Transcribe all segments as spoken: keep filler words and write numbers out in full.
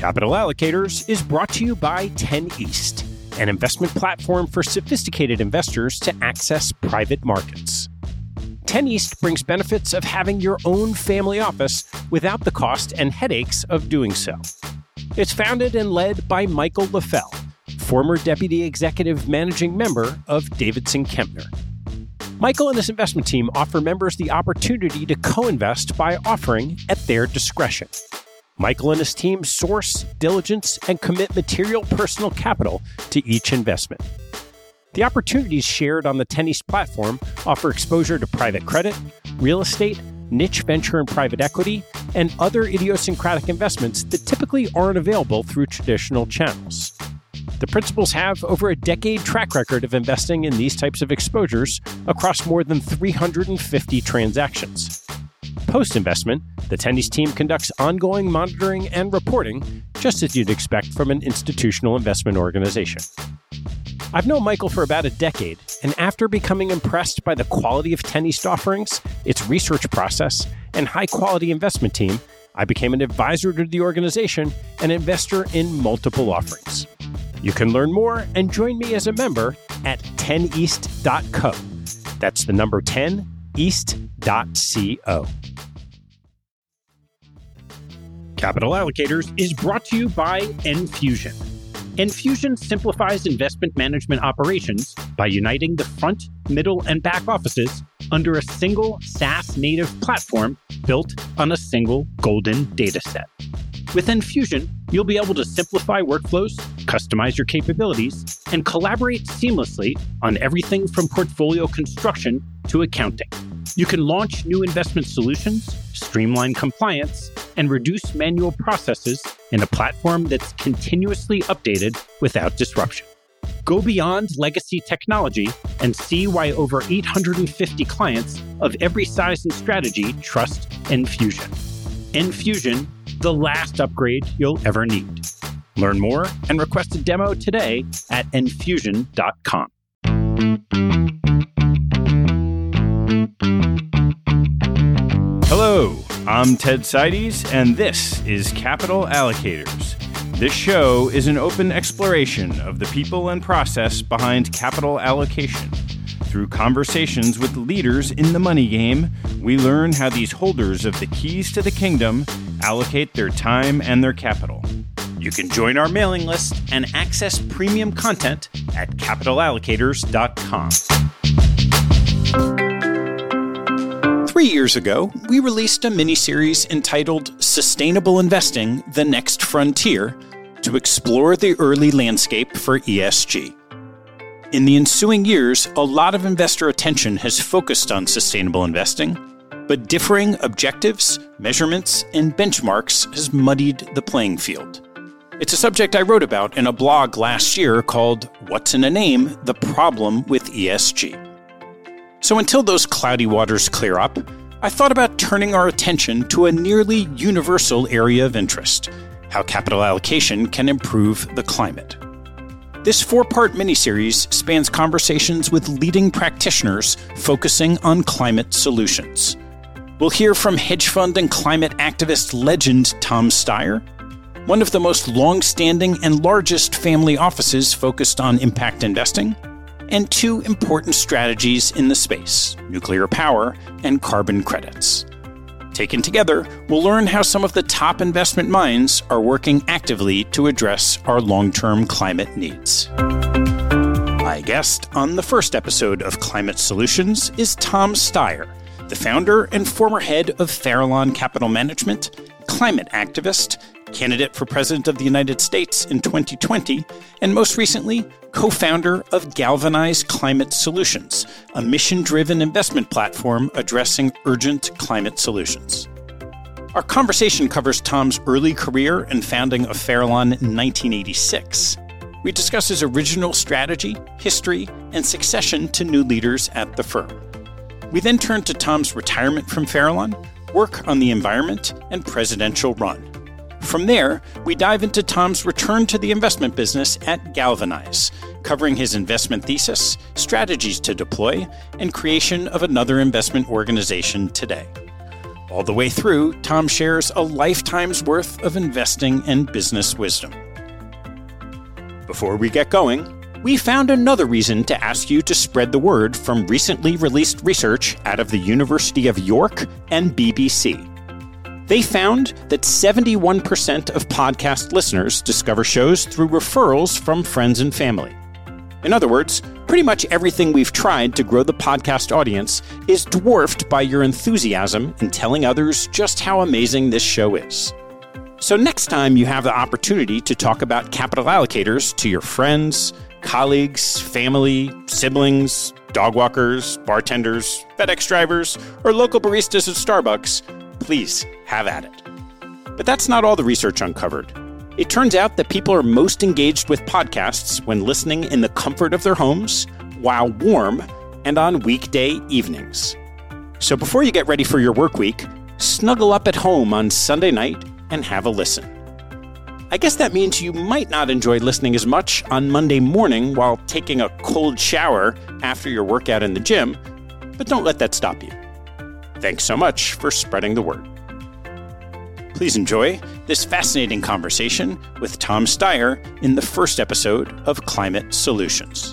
Capital Allocators is brought to you by ten East, an investment platform for sophisticated investors to access private markets. ten East brings benefits of having your own family office without the cost and headaches of doing so. It's founded and led by Michael LaFell, former Deputy Executive Managing Member of Davidson Kempner. Michael and his investment team offer members the opportunity to co-invest by offering at their discretion. Michael and his team source, diligence, and commit material personal capital to each investment. The opportunities shared on the ten East platform offer exposure to private credit, real estate, niche venture and private equity, and other idiosyncratic investments that typically aren't available through traditional channels. The principals have over a decade track record of investing in these types of exposures across more than three hundred fifty transactions. Post-investment, the ten East team conducts ongoing monitoring and reporting, just as you'd expect from an institutional investment organization. I've known Michael for about a decade, and after becoming impressed by the quality of ten East offerings, its research process, and high-quality investment team, I became an advisor to the organization and investor in multiple offerings. You can learn more and join me as a member at ten east dot co. That's the number ten east dot co. Capital Allocators is brought to you by Enfusion. Enfusion simplifies investment management operations by uniting the front, middle, and back offices under a single SaaS-native platform built on a single golden data set. With Enfusion, you'll be able to simplify workflows, customize your capabilities, and collaborate seamlessly on everything from portfolio construction to accounting. You can launch new investment solutions, streamline compliance, and reduce manual processes in a platform that's continuously updated without disruption. Go beyond legacy technology and see why over eight hundred fifty clients of every size and strategy trust Enfusion. Enfusion, the last upgrade you'll ever need. Learn more and request a demo today at enfusion dot com. Hello, I'm Ted Seides, and this is Capital Allocators. This show is an open exploration of the people and process behind capital allocation. Through conversations with leaders in the money game, we learn how these holders of the keys to the kingdom allocate their time and their capital. You can join our mailing list and access premium content at capital allocators dot com. Three years ago, we released a mini-series entitled Sustainable Investing: The Next Frontier to explore the early landscape for E S G. In the ensuing years, a lot of investor attention has focused on sustainable investing, but differing objectives, measurements, and benchmarks has muddied the playing field. It's a subject I wrote about in a blog last year called What's in a Name? The Problem with E S G. So until those cloudy waters clear up, I thought about turning our attention to a nearly universal area of interest: how capital allocation can improve the climate. This four-part miniseries spans conversations with leading practitioners focusing on climate solutions. We'll hear from hedge fund and climate activist legend Tom Steyer, one of the most long-standing and largest family offices focused on impact investing, and two important strategies in the space: nuclear power and carbon credits. Taken together, we'll learn how some of the top investment minds are working actively to address our long-term climate needs. My guest on the first episode of Climate Solutions is Tom Steyer, the founder and former head of Farallon Capital Management, climate activist, candidate for President of the United States in twenty twenty, and most recently, co-founder of Galvanize Climate Solutions, a mission-driven investment platform addressing urgent climate solutions. Our conversation covers Tom's early career and founding of Farallon in nineteen eighty-six. We discuss his original strategy, history, and succession to new leaders at the firm. We then turn to Tom's retirement from Farallon, work on the environment, and presidential run. From there, we dive into Tom's return to the investment business at Galvanize, covering his investment thesis, strategies to deploy, and creation of another investment organization today. All the way through, Tom shares a lifetime's worth of investing and business wisdom. Before we get going, we found another reason to ask you to spread the word from recently released research out of the University of York and B B C. They found that seventy-one percent of podcast listeners discover shows through referrals from friends and family. In other words, pretty much everything we've tried to grow the podcast audience is dwarfed by your enthusiasm in telling others just how amazing this show is. So next time you have the opportunity to talk about capital allocators to your friends, colleagues, family, siblings, dog walkers, bartenders, FedEx drivers, or local baristas at Starbucks, please have at it. But that's not all the research uncovered. It turns out that people are most engaged with podcasts when listening in the comfort of their homes, while warm, and on weekday evenings. So before you get ready for your work week, snuggle up at home on Sunday night and have a listen. I guess that means you might not enjoy listening as much on Monday morning while taking a cold shower after your workout in the gym, but don't let that stop you. Thanks so much for spreading the word. Please enjoy this fascinating conversation with Tom Steyer in the first episode of Climate Solutions.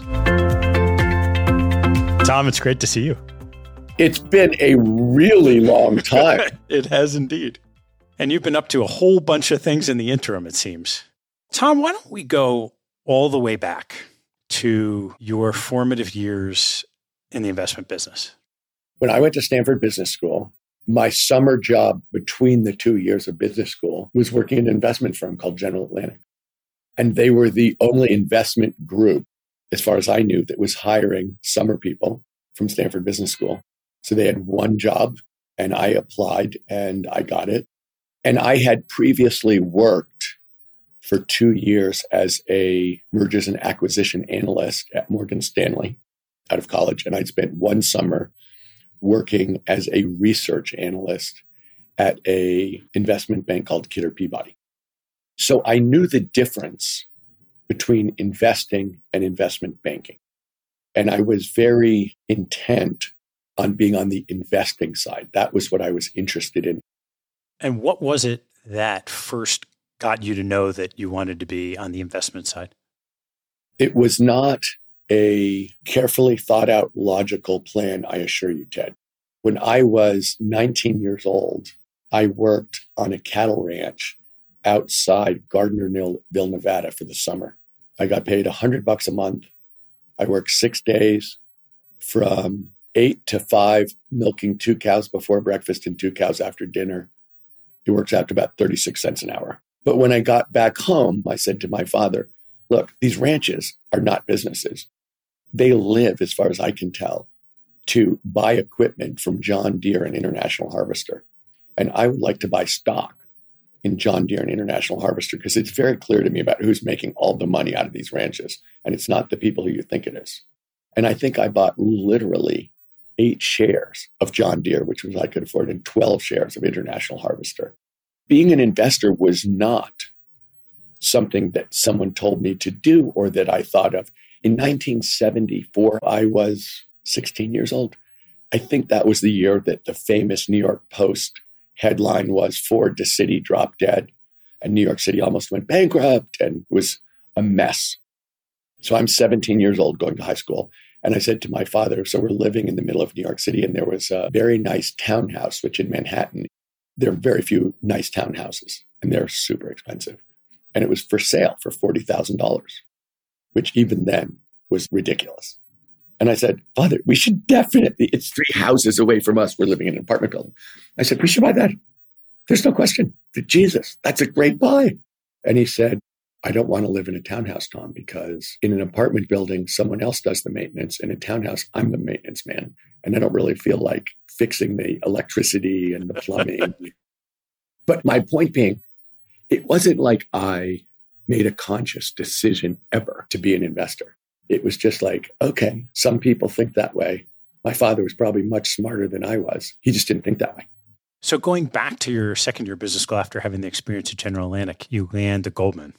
Tom, it's great to see you. It's been a really long time. It has indeed. And you've been up to a whole bunch of things in the interim, it seems. Tom, why don't we go all the way back to your formative years in the investment business? When I went to Stanford Business School, my summer job between the two years of business school was working in an investment firm called General Atlantic. And they were the only investment group, as far as I knew, that was hiring summer people from Stanford Business School. So they had one job, and I applied and I got it. And I had previously worked for two years as a mergers and acquisition analyst at Morgan Stanley out of college. And I'd spent one summer working as a research analyst at a investment bank called Kidder Peabody. So I knew the difference between investing and investment banking. And I was very intent on being on the investing side. That was what I was interested in. And what was it that first got you to know that you wanted to be on the investment side? It was not a carefully thought out, logical plan, I assure you, Ted. When I was nineteen years old, I worked on a cattle ranch outside Gardnerville, Nevada for the summer. I got paid a hundred bucks a month. I worked six days from eight to five, milking two cows before breakfast and two cows after dinner. It works out to about thirty-six cents an hour. But when I got back home, I said to my father, look, these ranches are not businesses. They live, as far as I can tell, to buy equipment from John Deere and International Harvester. And I would like to buy stock in John Deere and International Harvester because it's very clear to me about who's making all the money out of these ranches. And it's not the people who you think it is. And I think I bought literally eight shares of John Deere, which was I could afford, and twelve shares of International Harvester. Being an investor was not something that someone told me to do or that I thought of. In nineteen seventy-four, I was sixteen years old. I think that was the year that the famous New York Post headline was Ford to City dropped dead, and New York City almost went bankrupt, and it was a mess. So I'm seventeen years old going to high school. And I said to my father, so we're living in the middle of New York City, and there was a very nice townhouse, which in Manhattan, there are very few nice townhouses, and they're super expensive. And it was for sale for forty thousand dollars, which even then was ridiculous. And I said, Father, we should definitely, it's three houses away from us. We're living in an apartment building. I said, we should buy that. There's no question. Jesus, that's a great buy. And he said, I don't want to live in a townhouse, Tom, because in an apartment building, someone else does the maintenance. In a townhouse, I'm the maintenance man. And I don't really feel like fixing the electricity and the plumbing. But my point being, it wasn't like I made a conscious decision ever to be an investor. It was just like, okay, some people think that way. My father was probably much smarter than I was. He just didn't think that way. So going back to your second year business school after having the experience at General Atlantic, you land at Goldman.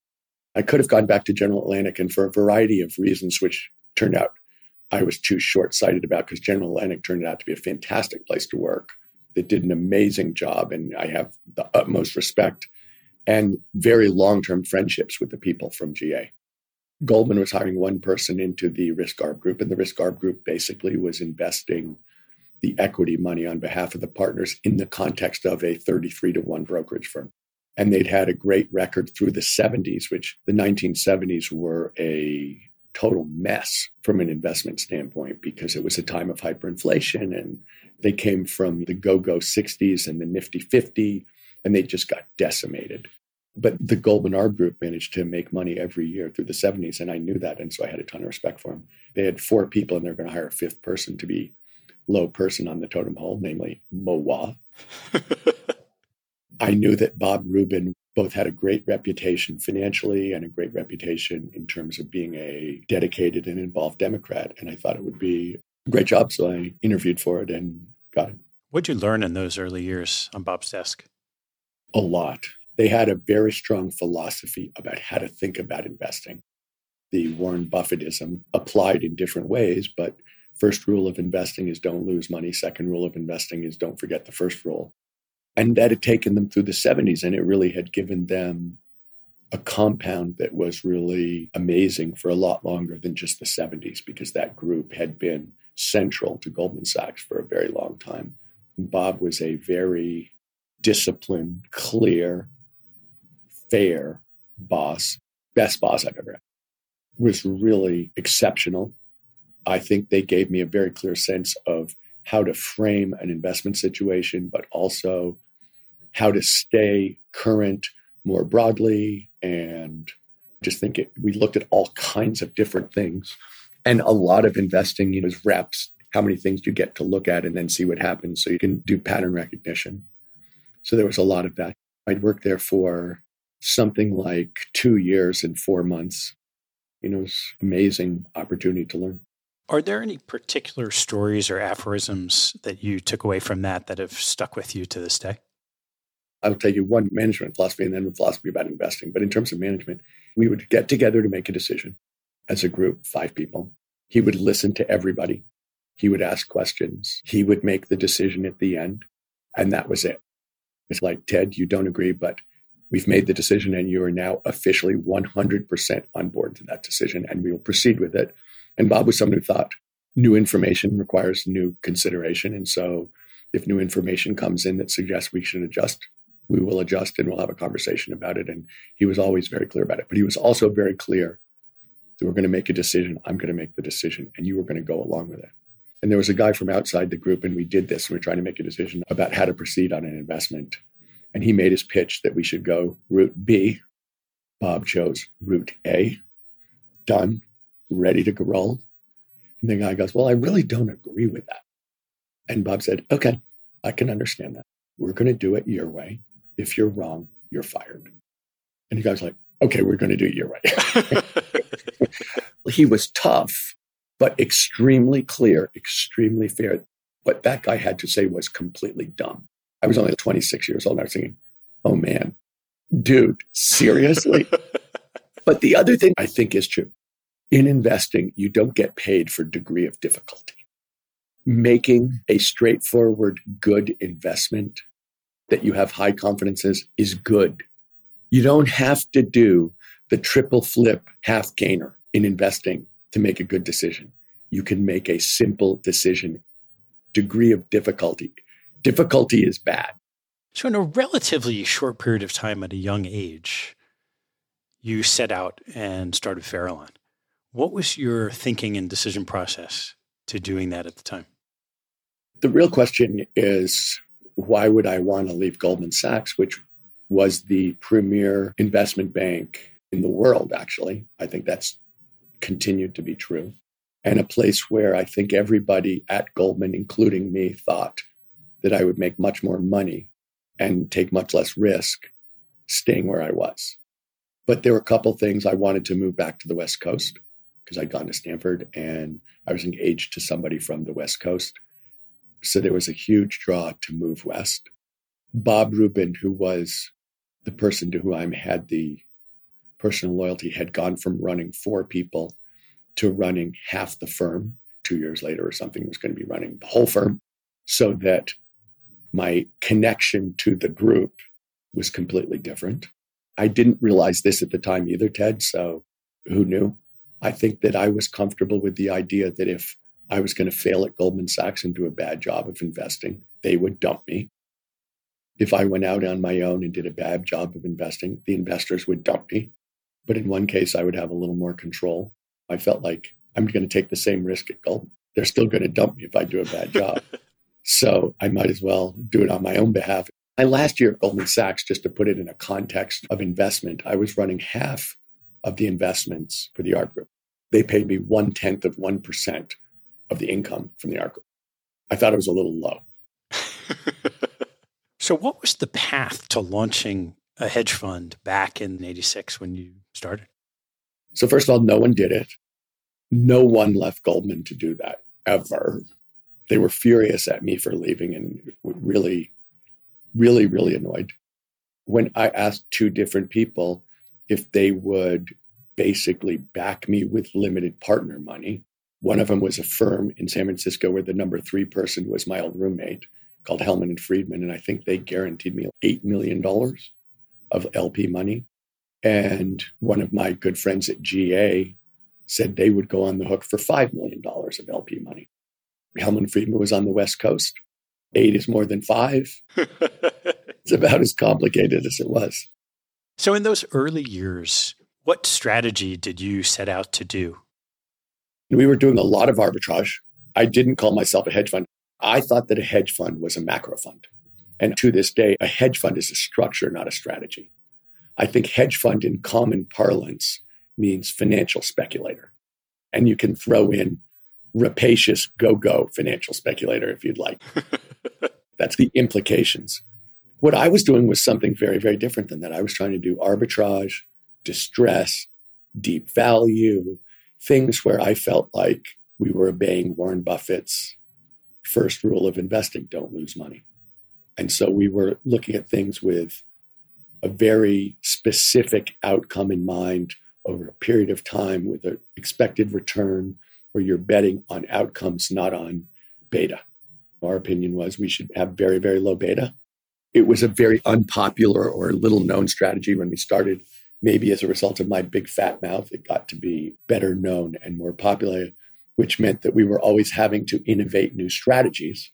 I could have gone back to General Atlantic, and for a variety of reasons, which turned out I was too short-sighted about, because General Atlantic turned out to be a fantastic place to work. that did an amazing job. And I have the utmost respect and very long-term friendships with the people from G A. Goldman was hiring one person into the risk arb group, and the risk arb group basically was investing the equity money on behalf of the partners in the context of a thirty-three to one brokerage firm. And they'd had a great record through the seventies, which the nineteen seventies were a total mess from an investment standpoint because it was a time of hyperinflation, and they came from the go-go sixties and the nifty fifty, and they just got decimated. But the Goldman Arb Group managed to make money every year through the seventies, and I knew that, and so I had a ton of respect for them. They had four people, and they're going to hire a fifth person to be low person on the totem pole, namely Mo Wah. I knew that Bob Rubin both had a great reputation financially and a great reputation in terms of being a dedicated and involved Democrat, and I thought it would be a great job, so I interviewed for it and got it. What did you learn in those early years on Bob's desk? A lot. They had a very strong philosophy about how to think about investing. The Warren Buffettism applied in different ways, but first rule of investing is don't lose money. Second rule of investing is don't forget the first rule. And that had taken them through the seventies, and it really had given them a compound that was really amazing for a lot longer than just the seventies, because that group had been central to Goldman Sachs for a very long time. And Bob was a very disciplined, clear, fair boss, best boss I've ever had. Was really exceptional. I think they gave me a very clear sense of how to frame an investment situation, but also how to stay current more broadly. And just think it, we looked at all kinds of different things. And a lot of investing, you know, is reps. How many things do you get to look at and then see what happens so you can do pattern recognition? So there was a lot of that. I'd worked there for something like two years and four months. You know, it was an amazing opportunity to learn. Are there any particular stories or aphorisms that you took away from that that have stuck with you to this day? I'll tell you one management philosophy and then a philosophy about investing. But in terms of management, we would get together to make a decision as a group, five people. He would listen to everybody. He would ask questions. He would make the decision at the end. And that was it. It's like, Ted, you don't agree, but we've made the decision and you are now officially one hundred percent on board to that decision and we will proceed with it. And Bob was someone who thought new information requires new consideration. And so if new information comes in that suggests we should adjust, we will adjust and we'll have a conversation about it. And he was always very clear about it. But he was also very clear that we're going to make a decision. I'm going to make the decision and you were going to go along with it. And there was a guy from outside the group and we did this. And we we're trying to make a decision about how to proceed on an investment. And he made his pitch that we should go route B. Bob chose route A. Done. Ready to roll. And the guy goes, well, I really don't agree with that. And Bob said, okay, I can understand that. We're going to do it your way. If you're wrong, you're fired. And the guy's like, okay, we're going to do it your way. He was tough, but extremely clear, extremely fair. What that guy had to say was completely dumb. I was only twenty-six years old. And I was thinking, oh man, dude, seriously? But the other thing I think is true. In investing, you don't get paid for degree of difficulty. Making a straightforward, good investment that you have high confidence in is good. You don't have to do the triple flip half gainer in investing to make a good decision. You can make a simple decision. Degree of difficulty. Difficulty is bad. So in a relatively short period of time at a young age, you set out and started Farallon. What was your thinking and decision process to doing that at the time? The real question is, why would I want to leave Goldman Sachs, which was the premier investment bank in the world, actually? I think that's continued to be true. And a place where I think everybody at Goldman, including me, thought that I would make much more money and take much less risk staying where I was. But there were a couple things. I wanted to move back to the West Coast because I'd gone to Stanford and I was engaged to somebody from the West Coast. So there was a huge draw to move west. Bob Rubin, who was the person to whom I had the personal loyalty, had gone from running four people to running half the firm. Two years later or something, was going to be running the whole firm. So that My connection to the group was completely different. I didn't realize this at the time either, Ted, so who knew? I think that I was comfortable with the idea that if I was going to fail at Goldman Sachs and do a bad job of investing, they would dump me. If I went out on my own and did a bad job of investing, the investors would dump me. But in one case, I would have a little more control. I felt like I'm going to take the same risk at Goldman. They're still going to dump me if I do a bad job. So I might as well do it on my own behalf. And last year at Goldman Sachs, just to put it in a context of investment, I was running half of the investments for the art group. They paid me one-tenth of one percent of the income from the art group. I thought it was a little low. So what was the path to launching a hedge fund back in eighty-six when you started? So first of all, no one did it. No one left Goldman to do that, ever. They were furious at me for leaving and really, really, really annoyed. When I asked two different people if they would basically back me with limited partner money, one of them was a firm in San Francisco where the number three person was my old roommate called Hellman and Friedman. And I think they guaranteed me eight million dollars of L P money. And one of my good friends at G A said they would go on the hook for five million dollars of L P money. Hellman Friedman was on the West Coast. Eight is more than five. It's about as complicated as it was. So in those early years, what strategy did you set out to do? We were doing a lot of arbitrage. I didn't call myself a hedge fund. I thought that a hedge fund was a macro fund. And to this day, a hedge fund is a structure, not a strategy. I think hedge fund in common parlance means financial speculator. And you can throw in rapacious go-go financial speculator if you'd like. That's the implications. What I was doing was something very, very different than that. I was trying to do arbitrage, distress, deep value, things where I felt like we were obeying Warren Buffett's first rule of investing, don't lose money. And so we were looking at things with a very specific outcome in mind over a period of time with an expected return where you're betting on outcomes, not on beta. Our opinion was we should have very, very low beta. It was a very unpopular or little known strategy when we started. Maybe as a result of my big fat mouth, it got to be better known and more popular, which meant that we were always having to innovate new strategies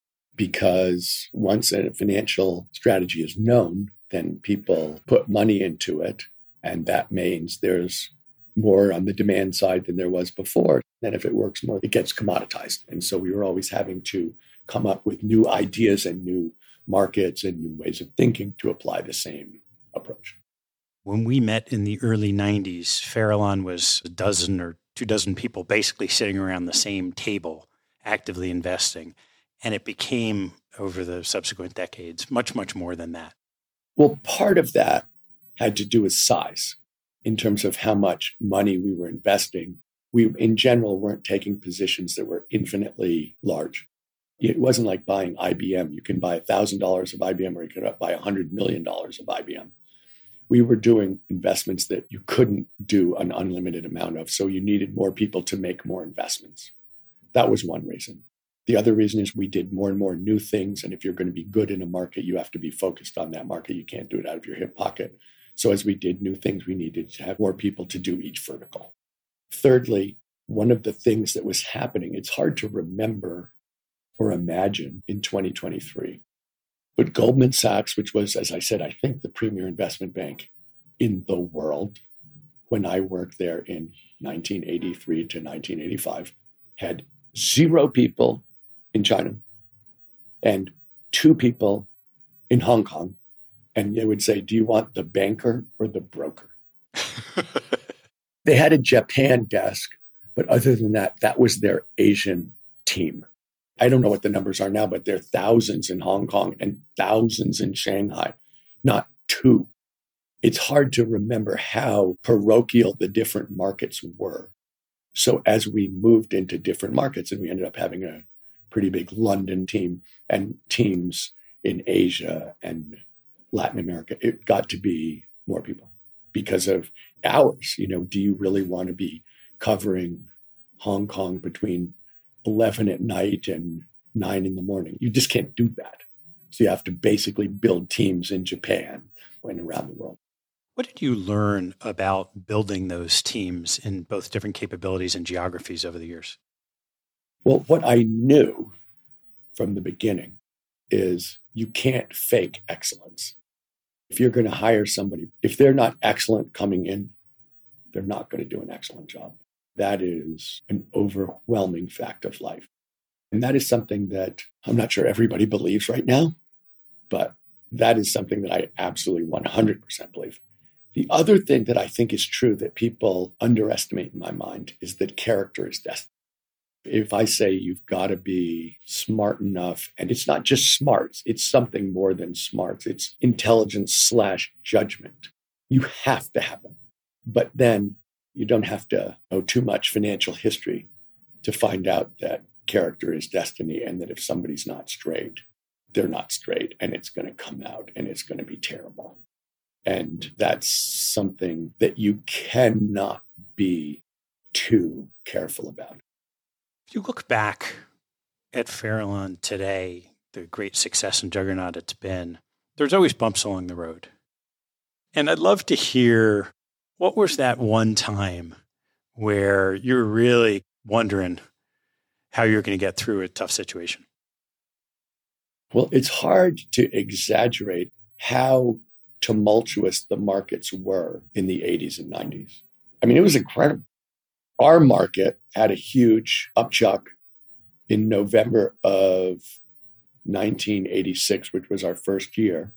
because once a financial strategy is known, then people put money into it. And that means there's more on the demand side than there was before. And if it works more, it gets commoditized. And so we were always having to come up with new ideas and new markets and new ways of thinking to apply the same approach. When we met in the early nineties, Farallon was a dozen or two dozen people basically sitting around the same table, actively investing. And it became, over the subsequent decades, much, much more than that. Well, part of that had to do with size in terms of how much money we were investing. We, in general, weren't taking positions that were infinitely large. It wasn't like buying I B M. You can buy one thousand dollars of I B M or you could buy one hundred million dollars of I B M. We were doing investments that you couldn't do an unlimited amount of, so you needed more people to make more investments. That was one reason. The other reason is we did more and more new things, and if you're going to be good in a market, you have to be focused on that market. You can't do it out of your hip pocket. So as we did new things, we needed to have more people to do each vertical. Thirdly, one of the things that was happening, it's hard to remember or imagine in twenty twenty-three. But Goldman Sachs, which was, as I said, I think the premier investment bank in the world, when I worked there in nineteen eighty-three to nineteen eighty-five, had zero people in China and two people in Hong Kong. And they would say, do you want the banker or the broker? They had a Japan desk, but other than that, that was their Asian team. I don't know what the numbers are now, but there are thousands in Hong Kong and thousands in Shanghai, not two. It's hard to remember how parochial the different markets were. So as we moved into different markets, and we ended up having a pretty big London team and teams in Asia and Latin America, it got to be more people because of hours. You know, do you really want to be covering Hong Kong between eleven at night and nine in the morning? You just can't do that. So you have to basically build teams in Japan and around the world. What did you learn about building those teams in both different capabilities and geographies over the years? Well, what I knew from the beginning is you can't fake excellence. If you're going to hire somebody, if they're not excellent coming in, they're not going to do an excellent job. That is an overwhelming fact of life. And that is something that I'm not sure everybody believes right now, but that is something that I absolutely one hundred percent believe. The other thing that I think is true that people underestimate in my mind is that character is destiny. If I say you've got to be smart enough, and it's not just smarts, it's something more than smarts, it's intelligence slash judgment. You have to have them. But then you don't have to know too much financial history to find out that character is destiny, and that if somebody's not straight, they're not straight, and it's going to come out and it's going to be terrible. And that's something that you cannot be too careful about. If you look back at Farallon today, the great success and juggernaut it's been, there's always bumps along the road. And I'd love to hear, what was that one time where you're really wondering how you're going to get through a tough situation? Well, it's hard to exaggerate how tumultuous the markets were in the eighties and nineties. I mean, it was incredible. Our market had a huge upchuck in November of nineteen eighty-six, which was our first year,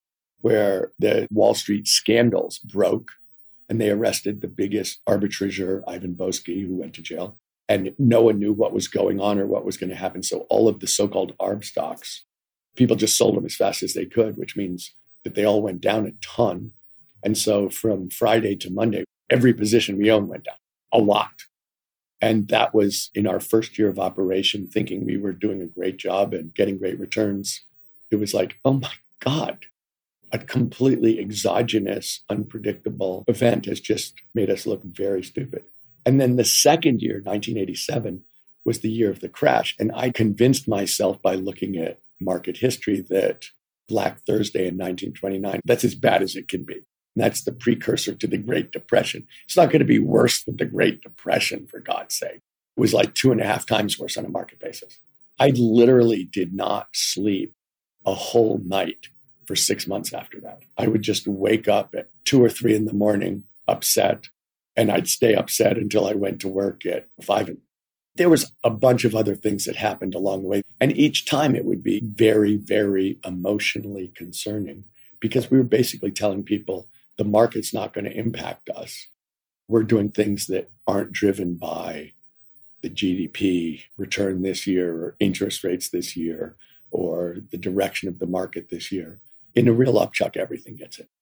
where the Wall Street scandals broke and they arrested the biggest arbitrager, Ivan Boesky, who went to jail. And no one knew what was going on or what was going to happen. So all of the so-called arb stocks, people just sold them as fast as they could, which means that they all went down a ton. And so from Friday to Monday, every position we owned went down a lot. And that was in our first year of operation, thinking we were doing a great job and getting great returns. It was like, oh my God, a completely exogenous, unpredictable event has just made us look very stupid. And then the second year, nineteen eighty-seven, was the year of the crash. And I convinced myself by looking at market history that Black Thursday in nineteen twenty-nine, that's as bad as it can be. And that's the precursor to the Great Depression. It's not going to be worse than the Great Depression, for God's sake. It was like two and a half times worse on a market basis. I literally did not sleep a whole night for six months after that. I would just wake up at two or three in the morning, upset, and I'd stay upset until I went to work at five. There was a bunch of other things that happened along the way. And each time it would be very, very emotionally concerning because we were basically telling people the market's not going to impact us. We're doing things that aren't driven by the G D P return this year or interest rates this year or the direction of the market this year. In a real upchuck, everything gets it.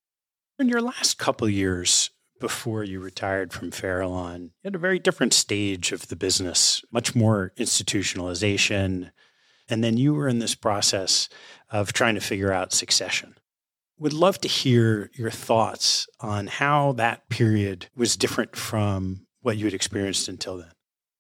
In your last couple of years before you retired from Farallon, you had a very different stage of the business, much more institutionalization. And then you were in this process of trying to figure out succession. Would love to hear your thoughts on how that period was different from what you had experienced until then.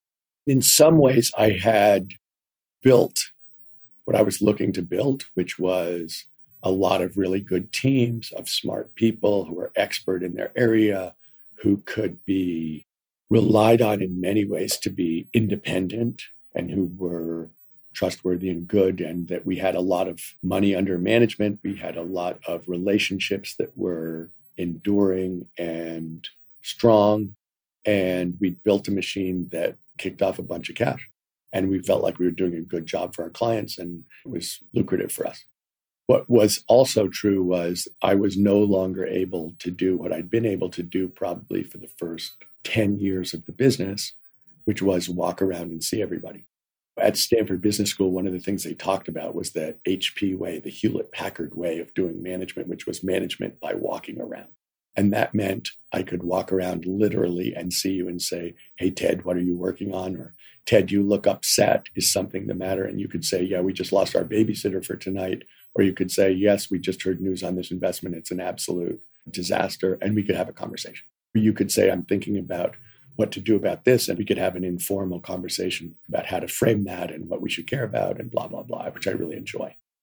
In some ways, I had built what I was looking to build, which was a lot of really good teams of smart people who were expert in their area, who could be relied on in many ways to be independent and who were trustworthy and good, and that we had a lot of money under management. We had a lot of relationships that were enduring and strong. And we built a machine that kicked off a bunch of cash. And we felt like we were doing a good job for our clients, and it was lucrative for us. What was also true was I was no longer able to do what I'd been able to do probably for the first ten years of the business, which was walk around and see everybody. At Stanford Business School, one of the things they talked about was the H P way, the Hewlett-Packard way of doing management, which was management by walking around. And that meant I could walk around literally and see you and say, hey, Ted, what are you working on? Or Ted, you look upset. Is something the matter? And you could say, yeah, we just lost our babysitter for tonight. Or you could say, yes, we just heard news on this investment. It's an absolute disaster. And we could have a conversation. Or you could say, I'm thinking about what to do about this. And we could have an informal conversation about how to frame that and what we should care about and blah, blah, blah, which I really enjoy.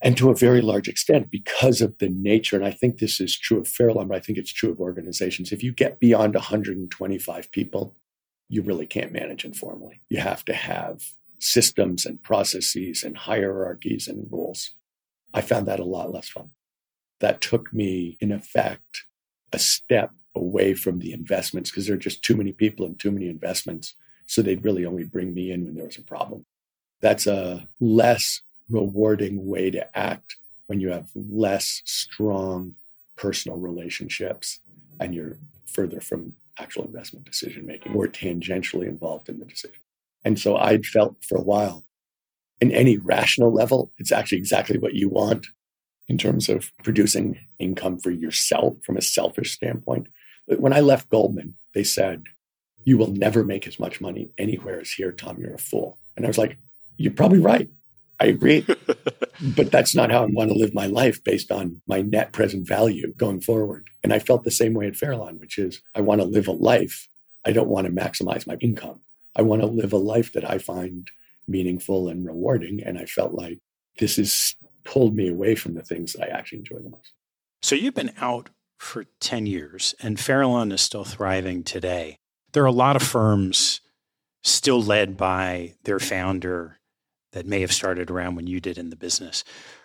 And to a very large extent, because of the nature, and I think this is true of Farallon, but I think it's true of organizations, if you get beyond one hundred twenty-five people, you really can't manage informally. You have to have systems and processes and hierarchies and rules. I found that a lot less fun. That took me, in effect, a step away from the investments because there are just too many people and too many investments. So they'd really only bring me in when there was a problem. That's a less rewarding way to act when you have less strong personal relationships and you're further from actual investment decision making or tangentially involved in the decision. And so I'd felt for a while, in any rational level, it's actually exactly what you want in terms of producing income for yourself from a selfish standpoint. But when I left Goldman, they said, you will never make as much money anywhere as here, Tom, you're a fool. And I was like, you're probably right. I agree. But that's not how I want to live my life based on my net present value going forward. And I felt the same way at Farallon, which is I want to live a life. I don't want to maximize my income. I want to live a life that I find meaningful and rewarding. And I felt like this has pulled me away from the things that I actually enjoy the most. So you've been out for ten years and Farallon is still thriving today. There are a lot of firms still led by their founder that may have started around when you did in the business.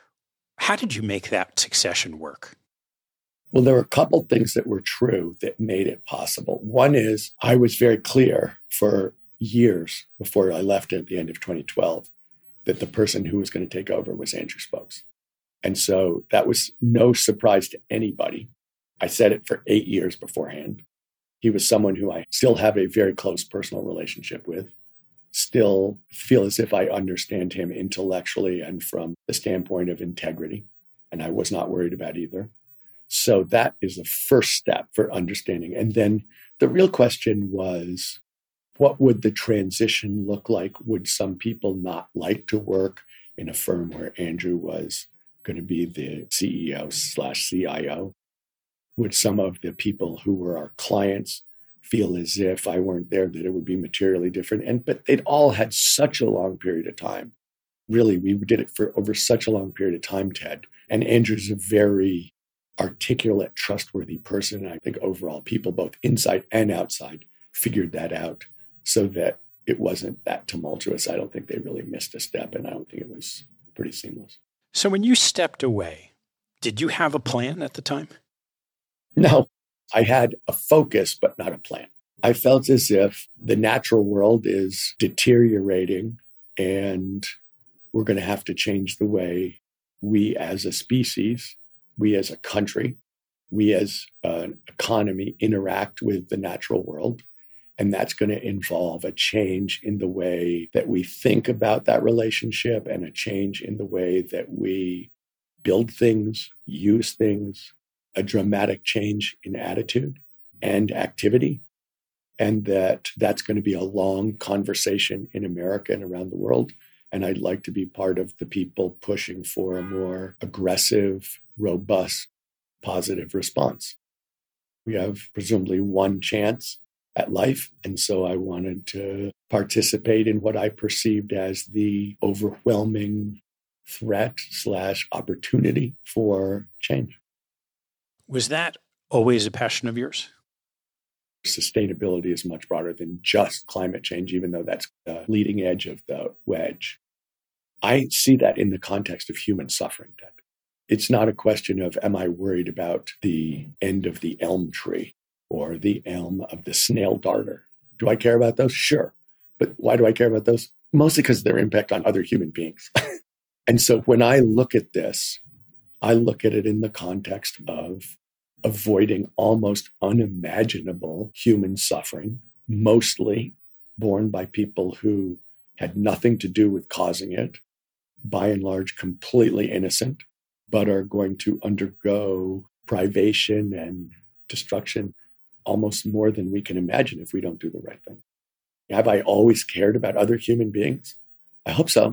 How did you make that succession work? Well, there were a couple things that were true that made it possible. One is I was very clear for years before I left at the end of twenty twelve that the person who was going to take over was Andrew Spokes. And so that was no surprise to anybody. I said it for eight years beforehand. He was someone who I still have a very close personal relationship with, still feel as if I understand him intellectually and from the standpoint of integrity. And I was not worried about either. So that is the first step for understanding. And then the real question was, what would the transition look like? Would some people not like to work in a firm where Andrew was going to be the C E O slash C I O? Would some of the people who were our clients feel as if I weren't there, that it would be materially different? And but they'd all had such a long period of time. Really, we did it for over such a long period of time, Ted. And Andrew's a very articulate, trustworthy person. And I think overall people, both inside and outside, figured that out so that it wasn't that tumultuous. I don't think they really missed a step, and I don't think it was pretty seamless. So when you stepped away, did you have a plan at the time? No, I had a focus, but not a plan. I felt as if the natural world is deteriorating and we're going to have to change the way we as a species, we as a country, we as an economy interact with the natural world. And that's going to involve a change in the way that we think about that relationship and a change in the way that we build things, use things, a dramatic change in attitude and activity. And that that's going to be a long conversation in America and around the world. And I'd like to be part of the people pushing for a more aggressive, robust, positive response. We have presumably one chance at life. And so I wanted to participate in what I perceived as the overwhelming threat slash opportunity for change. Was that always a passion of yours? Sustainability is much broader than just climate change, even though that's the leading edge of the wedge. I see that in the context of human suffering, Ted. It's not a question of, am I worried about the end of the elm tree or the elm of the snail darter? Do I care about those? Sure. But why do I care about those? Mostly because of their impact on other human beings. And so when I look at this, I look at it in the context of avoiding almost unimaginable human suffering, mostly borne by people who had nothing to do with causing it, by and large completely innocent, but are going to undergo privation and destruction almost more than we can imagine if we don't do the right thing. Have I always cared about other human beings? I hope so.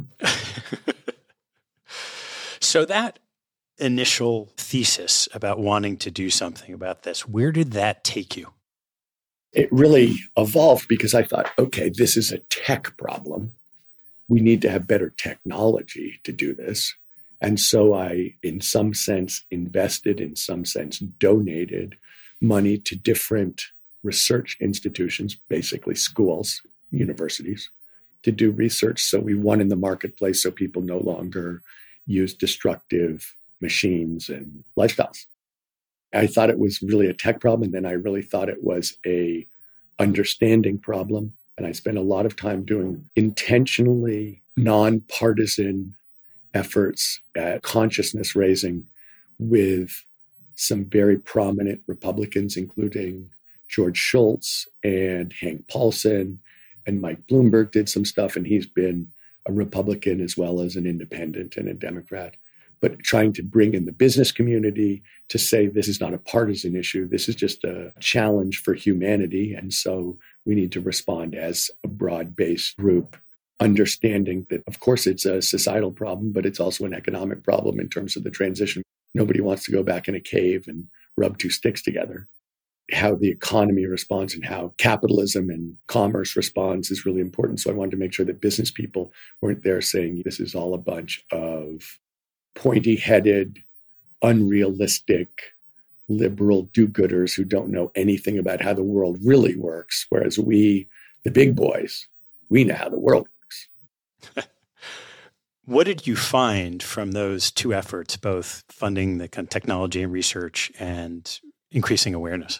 So that initial thesis about wanting to do something about this, where did that take you? It really evolved because I thought, okay, this is a tech problem. We need to have better technology to do this. And so I, in some sense, invested, in some sense, donated money to different research institutions, basically schools, universities, to do research. So we won in the marketplace so people no longer use destructive machines and lifestyles. I thought it was really a tech problem, and then I really thought it was a understanding problem. And I spent a lot of time doing intentionally nonpartisan efforts at consciousness raising with some very prominent Republicans, including George Shultz and Hank Paulson, and Mike Bloomberg did some stuff, and he's been a Republican as well as an independent and a Democrat. But trying to bring in the business community to say this is not a partisan issue, this is just a challenge for humanity. And so we need to respond as a broad-based group, understanding that, of course, it's a societal problem, but it's also an economic problem in terms of the transition. Nobody wants to go back in a cave and rub two sticks together. How the economy responds and how capitalism and commerce responds is really important. So I wanted to make sure that business people weren't there saying this is all a bunch of pointy-headed, unrealistic, liberal do-gooders who don't know anything about how the world really works, whereas we, the big boys, we know how the world works. What did you find from those two efforts, both funding the kind of technology and research and increasing awareness?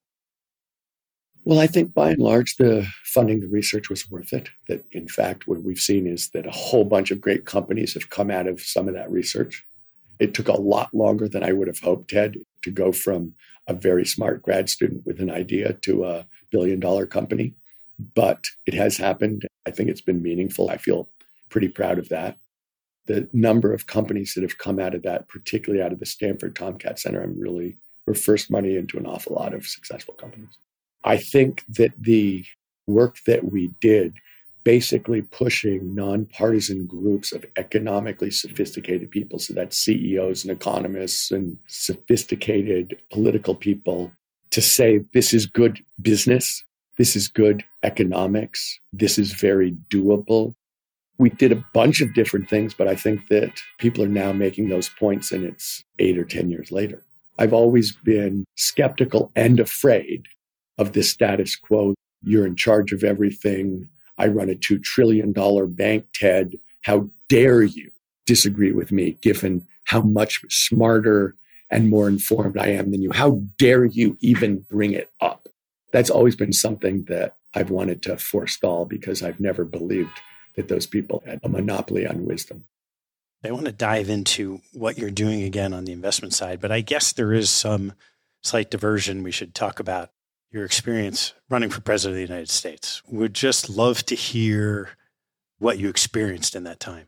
Well, I think by and large, the funding the research was worth it. That, in fact, what we've seen is that a whole bunch of great companies have come out of some of that research. It took a lot longer than I would have hoped, Ted, to go from a very smart grad student with an idea to a billion dollar company. But it has happened. I think it's been meaningful. I feel pretty proud of that. The number of companies that have come out of that, particularly out of the Stanford Tomcat Center, I'm really, we're first money into an awful lot of successful companies. I think that the work that we did, basically pushing nonpartisan groups of economically sophisticated people, so that's C E Os and economists and sophisticated political people, to say this is good business, this is good economics, this is very doable. We did a bunch of different things, but I think that people are now making those points, and it's eight or ten years later. I've always been skeptical and afraid of the status quo. You're in charge of everything. I run a two trillion dollars bank, Ted. How dare you disagree with me, given how much smarter and more informed I am than you? How dare you even bring it up? That's always been something that I've wanted to forestall, because I've never believed that those people had a monopoly on wisdom. I want to dive into what you're doing again on the investment side, but I guess there is some slight diversion we should talk about. Your experience running for president of the United States. Would just love to hear what you experienced in that time.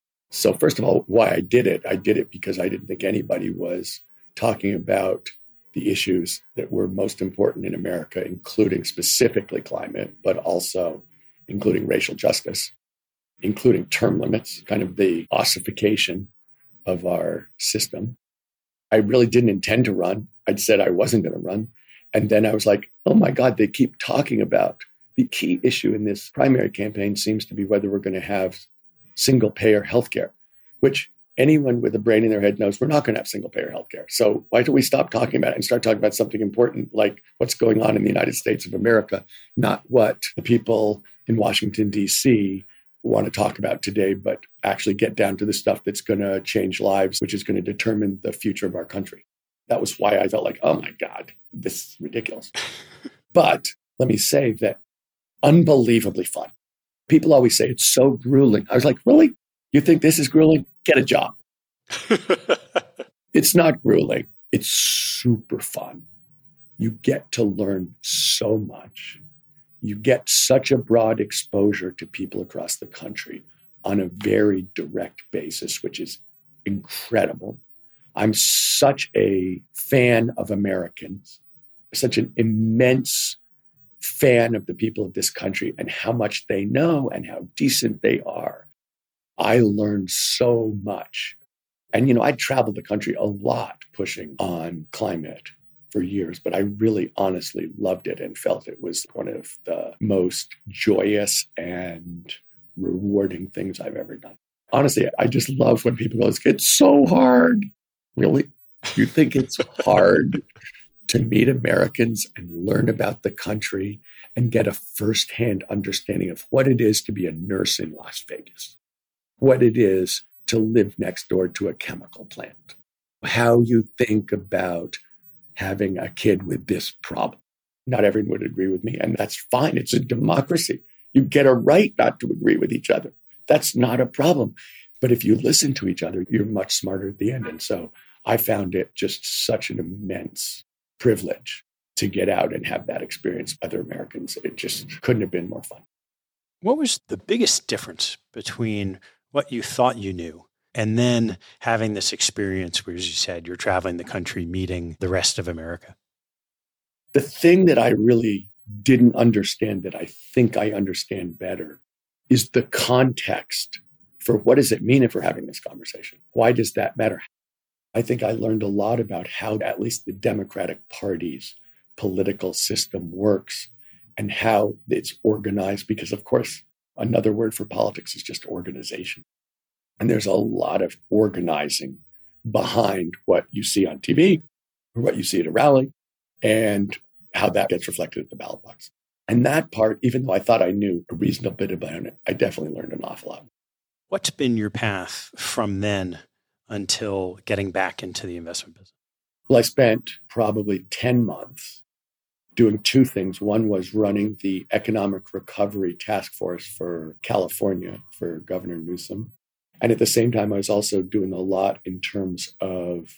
So first of all, why I did it, I did it because I didn't think anybody was talking about the issues that were most important in America, including specifically climate, but also including racial justice, including term limits, kind of the ossification of our system. I really didn't intend to run. I'd said I wasn't going to run. And then I was like, oh my God, they keep talking about the key issue in this primary campaign seems to be whether we're going to have single payer healthcare, which anyone with a brain in their head knows we're not going to have single payer healthcare. So why don't we stop talking about it and start talking about something important like what's going on in the United States of America, not what the people in Washington, D C want to talk about today, but actually get down to the stuff that's going to change lives, which is going to determine the future of our country. That was why I felt like, oh my God, this is ridiculous. But let me say that unbelievably fun. People always say it's so grueling. I was like, really? You think this is grueling? Get a job. It's not grueling. It's super fun. You get to learn so much. You get such a broad exposure to people across the country on a very direct basis, which is incredible. I'm such a fan of Americans, such an immense fan of the people of this country and how much they know and how decent they are. I learned so much. And, you know, I traveled the country a lot pushing on climate for years, but I really honestly loved it and felt it was one of the most joyous and rewarding things I've ever done. honestly, I just love when people go, it's so hard. Really? You think it's hard to meet Americans and learn about the country and get a firsthand understanding of what it is to be a nurse in Las Vegas, what it is to live next door to a chemical plant, how you think about having a kid with this problem. Not everyone would agree with me, and that's fine. It's a democracy. You get a right not to agree with each other. That's not a problem. But if you listen to each other, you're much smarter at the end. And so I found it just such an immense privilege to get out and have that experience with other Americans. It just couldn't have been more fun. What was the biggest difference between what you thought you knew and then having this experience where, as you said, you're traveling the country, meeting the rest of America? The thing that I really didn't understand that I think I understand better is the context for what does it mean if we're having this conversation? Why does that matter? I think I learned a lot about how at least the Democratic Party's political system works and how it's organized, because of course, another word for politics is just organization. And there's a lot of organizing behind what you see on T V or what you see at a rally and how that gets reflected at the ballot box. And that part, even though I thought I knew a reasonable bit about it, I definitely learned an awful lot. What's been your path from then until getting back into the investment business? Well, I spent probably ten months doing two things. One was running the Economic Recovery Task Force for California for Governor Newsom. And at the same time, I was also doing a lot in terms of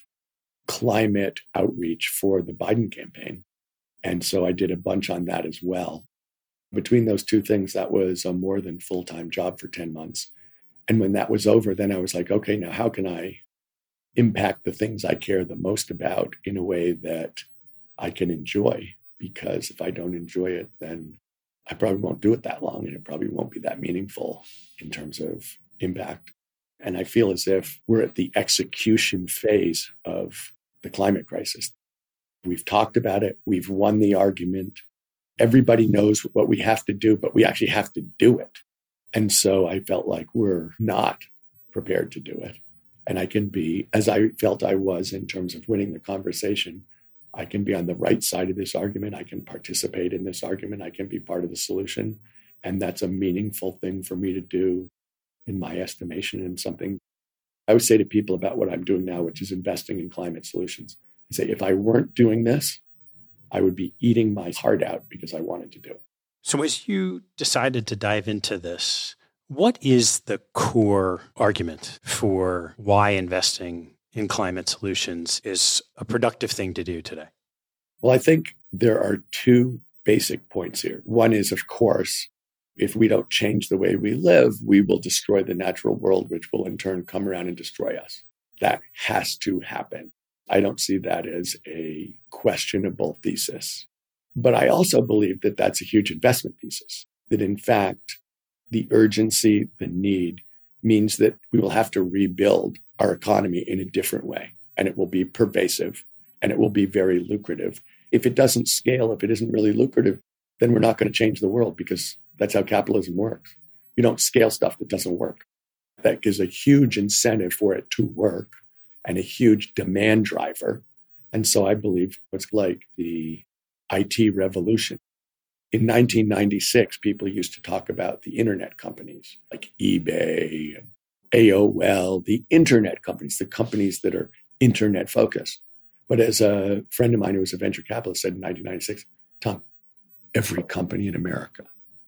climate outreach for the Biden campaign. And so I did a bunch on that as well. Between those two things, that was a more than full-time job for ten months. And when that was over, then I was like, okay, now how can I impact the things I care the most about in a way that I can enjoy? Because if I don't enjoy it, then I probably won't do it that long and it probably won't be that meaningful in terms of impact. And I feel as if we're at the execution phase of the climate crisis. We've talked about it. We've won the argument. Everybody knows what we have to do, but we actually have to do it. And so I felt like we're not prepared to do it. And I can be, as I felt I was in terms of winning the conversation, I can be on the right side of this argument. I can participate in this argument. I can be part of the solution. And that's a meaningful thing for me to do in my estimation, and something I would say to people about what I'm doing now, which is investing in climate solutions. I say, if I weren't doing this, I would be eating my heart out because I wanted to do it. So as you decided to dive into this, what is the core argument for why investing in climate solutions is a productive thing to do today? Well, I think there are two basic points here. One is, of course, if we don't change the way we live, we will destroy the natural world, which will in turn come around and destroy us. That has to happen. I don't see that as a questionable thesis. But I also believe that that's a huge investment thesis, that in fact, the urgency, the need means that we will have to rebuild our economy in a different way. And it will be pervasive and it will be very lucrative. If it doesn't scale, if it isn't really lucrative, then we're not going to change the world, because that's how capitalism works. You don't scale stuff that doesn't work. That gives a huge incentive for it to work and a huge demand driver. And so I believe it's like the I T revolution. In nineteen ninety-six, people used to talk about the internet companies like eBay and A O L, the internet companies, the companies that are internet focused. But as a friend of mine who was a venture capitalist said in nineteen ninety-six, Tom, every company in America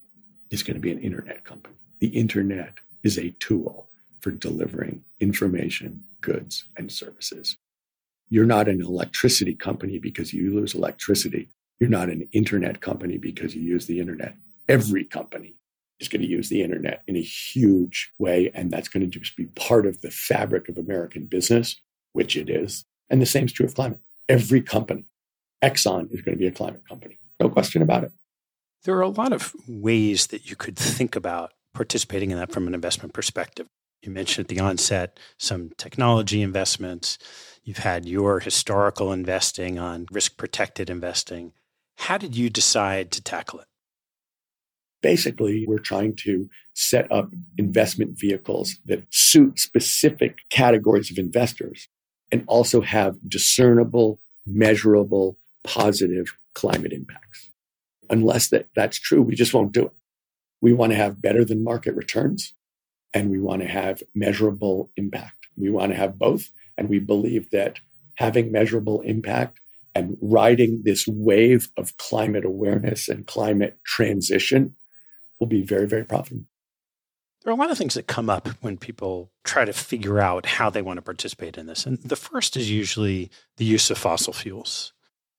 is going to be an internet company. The internet is a tool for delivering information, goods, and services. You're not an electricity company because you lose electricity. You're not an internet company because you use the internet. Every company is going to use the internet in a huge way, and that's going to just be part of the fabric of American business, which it is. And the same is true of climate. Every company, Exxon is going to be a climate company. No question about it. There are a lot of ways that you could think about participating in that from an investment perspective. You mentioned at the onset some technology investments. You've had your historical investing on risk-protected investing. How did you decide to tackle it? Basically, we're trying to set up investment vehicles that suit specific categories of investors and also have discernible, measurable, positive climate impacts. Unless that, that's true, we just won't do it. We want to have better than market returns, and we want to have measurable impact. We want to have both, and we believe that having measurable impact and riding this wave of climate awareness and climate transition will be very, very profitable. There are a lot of things that come up when people try to figure out how they want to participate in this. And the first is usually the use of fossil fuels.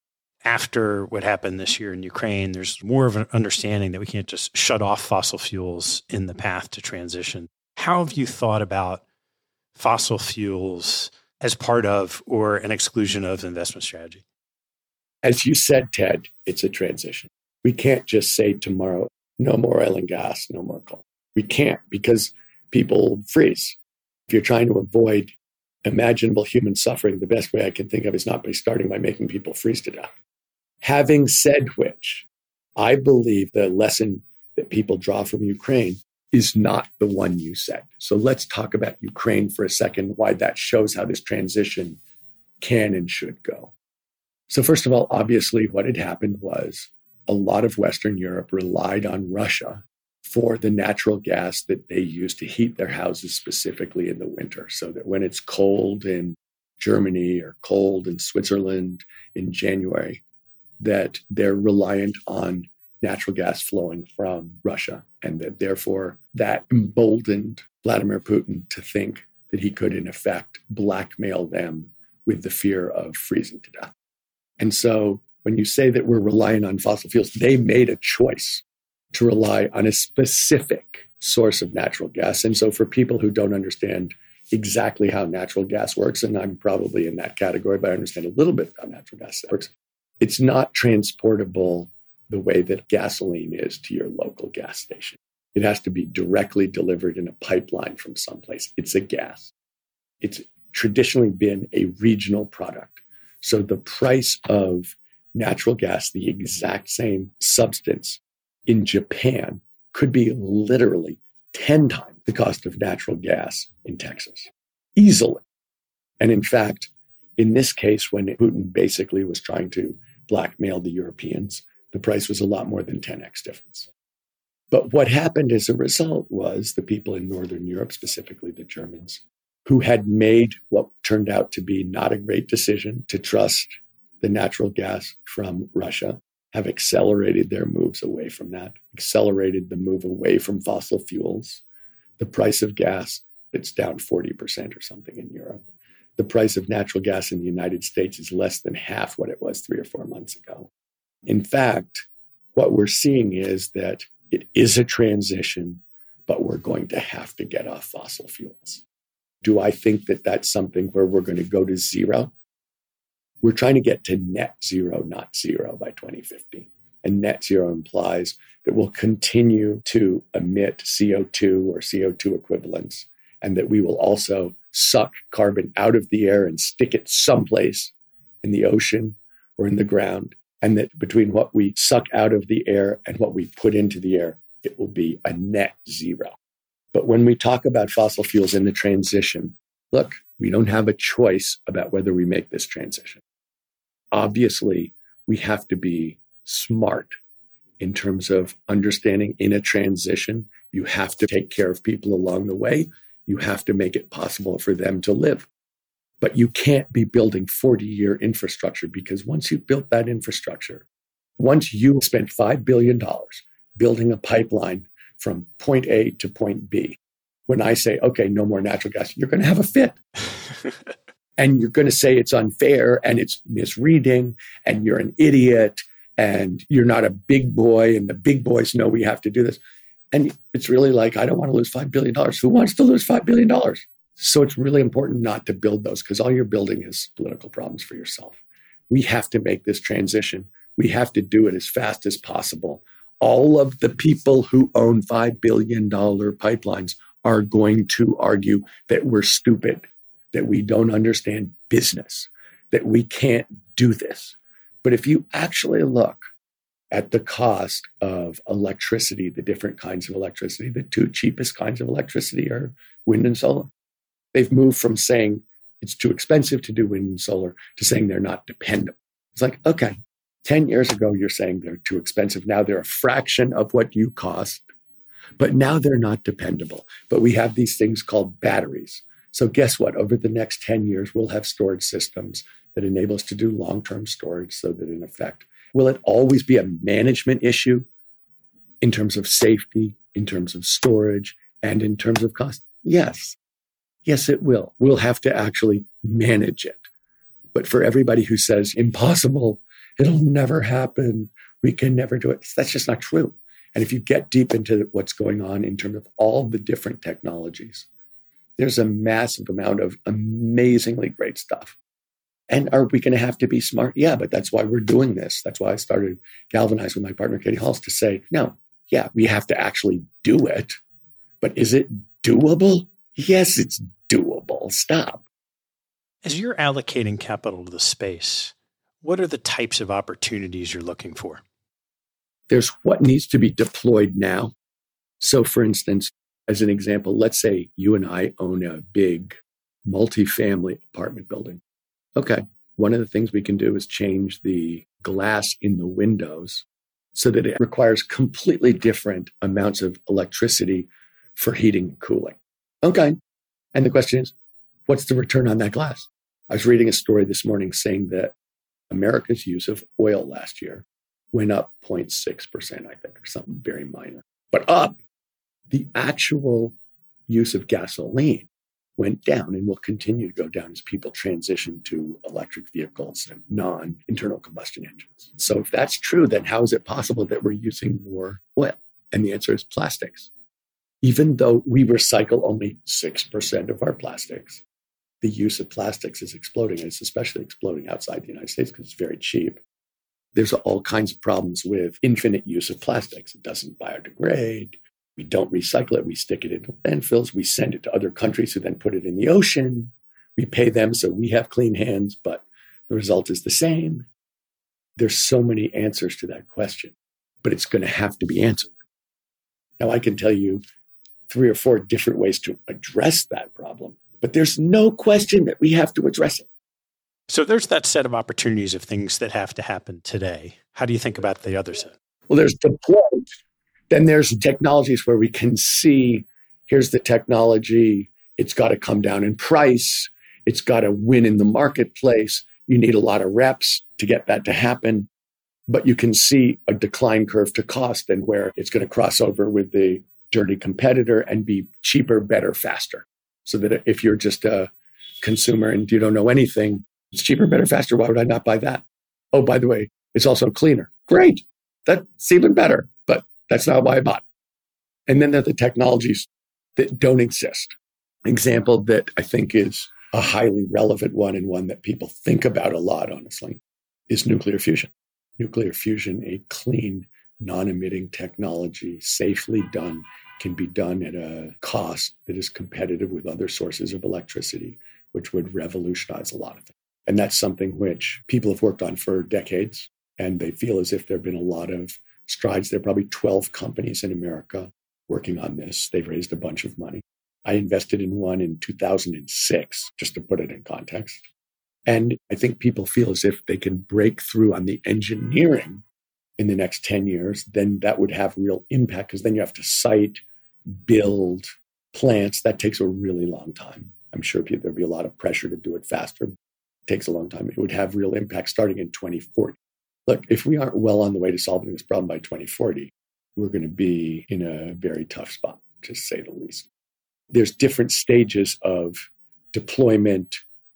After what happened this year in Ukraine, there's more of an understanding that we can't just shut off fossil fuels in the path to transition. How have you thought about fossil fuels as part of or an exclusion of investment strategy? As you said, Ted, it's a transition. We can't just say tomorrow, no more oil and gas, no more coal. We can't, because people freeze. If you're trying to avoid imaginable human suffering, the best way I can think of is not by starting by making people freeze to death. Having said which, I believe the lesson that people draw from Ukraine is not the one you said. So let's talk about Ukraine for a second, why that shows how this transition can and should go. So first of all, obviously what had happened was a lot of Western Europe relied on Russia for the natural gas that they use to heat their houses, specifically in the winter, so that when it's cold in Germany or cold in Switzerland in January, that they're reliant on natural gas flowing from Russia, and that therefore that emboldened Vladimir Putin to think that he could, in effect, blackmail them with the fear of freezing to death. And so when you say that we're relying on fossil fuels, they made a choice to rely on a specific source of natural gas. And so for people who don't understand exactly how natural gas works, and I'm probably in that category, but I understand a little bit how natural gas works, it's not transportable the way that gasoline is to your local gas station. It has to be directly delivered in a pipeline from someplace. It's a gas. It's traditionally been a regional product. So the price of natural gas, the exact same substance in Japan, could be literally ten times the cost of natural gas in Texas, easily. And in fact, in this case, when Putin basically was trying to blackmail the Europeans, the price was a lot more than ten x difference. But what happened as a result was the people in Northern Europe, specifically the Germans, who had made what turned out to be not a great decision to trust the natural gas from Russia, have accelerated their moves away from that, accelerated the move away from fossil fuels. The price of gas, it's down forty percent or something in Europe. The price of natural gas in the United States is less than half what it was three or four months ago. In fact, what we're seeing is that it is a transition, but we're going to have to get off fossil fuels. Do I think that that's something where we're going to go to zero? We're trying to get to net zero, not zero, by twenty fifty. And net zero implies that we'll continue to emit C O two or C O two equivalents, and that we will also suck carbon out of the air and stick it someplace in the ocean or in the ground. And that between what we suck out of the air and what we put into the air, it will be a net zero. But when we talk about fossil fuels in the transition, look, we don't have a choice about whether we make this transition. Obviously, we have to be smart in terms of understanding in a transition. You have to take care of people along the way. You have to make it possible for them to live. But you can't be building forty-year infrastructure, because once you've built that infrastructure, once you spent five billion dollars building a pipeline from point A to point B, when I say, okay, no more natural gas, you're going to have a fit. And you're going to say it's unfair and it's misreading and you're an idiot and you're not a big boy and the big boys know we have to do this. And it's really like, I don't want to lose five billion dollars. Who wants to lose five billion dollars? So it's really important not to build those, because all you're building is political problems for yourself. We have to make this transition. We have to do it as fast as possible. All of the people who own five billion dollars pipelines are going to argue that we're stupid, that we don't understand business, that we can't do this. But if you actually look at the cost of electricity, the different kinds of electricity. The two cheapest kinds of electricity are wind and solar. They've moved from saying it's too expensive to do wind and solar to saying they're not dependable. It's like, okay, ten years ago, you're saying they're too expensive. Now they're a fraction of what you cost, but now they're not dependable. But we have these things called batteries. So guess what? Over the next ten years, we'll have storage systems that enable us to do long-term storage so that in effect, will it always be a management issue in terms of safety, in terms of storage, and in terms of cost? Yes. Yes, it will. We'll have to actually manage it. But for everybody who says impossible, it'll never happen, we can never do it, that's just not true. And if you get deep into what's going on in terms of all the different technologies, there's a massive amount of amazingly great stuff. And are we going to have to be smart? Yeah, but that's why we're doing this. That's why I started Galvanize with my partner, Katie Halls, to say, no, yeah, we have to actually do it. But is it doable? Yes, it's doable. Stop. As you're allocating capital to the space, what are the types of opportunities you're looking for? There's what needs to be deployed now. So for instance, as an example, let's say you and I own a big multifamily apartment building. Okay, one of the things we can do is change the glass in the windows so that it requires completely different amounts of electricity for heating and cooling. Okay, and the question is, what's the return on that glass? I was reading a story this morning saying that America's use of oil last year went up zero point six percent, I think, or something very minor. But up, the actual use of gasoline went down and will continue to go down as people transition to electric vehicles and non-internal combustion engines. So if that's true, then how is it possible that we're using more oil? And the answer is plastics. Even though we recycle only six percent of our plastics, the use of plastics is exploding. And it's especially exploding outside the United States because it's very cheap. There's all kinds of problems with infinite use of plastics. It doesn't biodegrade. We don't recycle it. We stick it into landfills. We send it to other countries who then put it in the ocean. We pay them so we have clean hands, but the result is the same. There's so many answers to that question, but it's going to have to be answered. Now, I can tell you three or four different ways to address that problem, but there's no question that we have to address it. So there's that set of opportunities of things that have to happen today. How do you think about the other set? Well, there's deployed. Then there's technologies where we can see, here's the technology. It's got to come down in price. It's got to win in the marketplace. You need a lot of reps to get that to happen. But you can see a decline curve to cost and where it's going to cross over with the dirty competitor and be cheaper, better, faster. So that if you're just a consumer and you don't know anything, it's cheaper, better, faster. Why would I not buy that? Oh, by the way, it's also cleaner. Great. That's even better. But that's not why I bought. And then there are the technologies that don't exist. Example that I think is a highly relevant one and one that people think about a lot, honestly, is nuclear fusion. Nuclear fusion, a clean, non-emitting technology, safely done, can be done at a cost that is competitive with other sources of electricity, which would revolutionize a lot of things. And that's something which people have worked on for decades, and they feel as if there have been a lot of strides. There are probably twelve companies in America working on this. They've raised a bunch of money. I invested in one in two thousand six, just to put it in context. And I think people feel as if they can break through on the engineering in the next ten years, then that would have real impact because then you have to site, build plants. That takes a really long time. I'm sure there'd be a lot of pressure to do it faster. It takes a long time. It would have real impact starting in twenty forty. Look, if we aren't well on the way to solving this problem by twenty forty, we're going to be in a very tough spot, to say the least. There's different stages of deployment,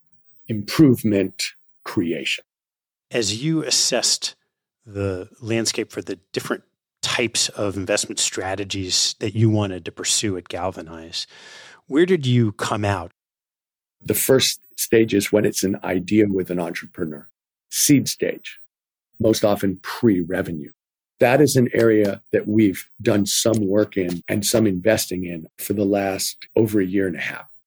improvement, creation. As you assessed the landscape for the different types of investment strategies that you wanted to pursue at Galvanize, where did you come out? The first stage is when it's an idea with an entrepreneur. Seed stage, most often pre-revenue. That is an area that we've done some work in and some investing in for the last over a year and a half.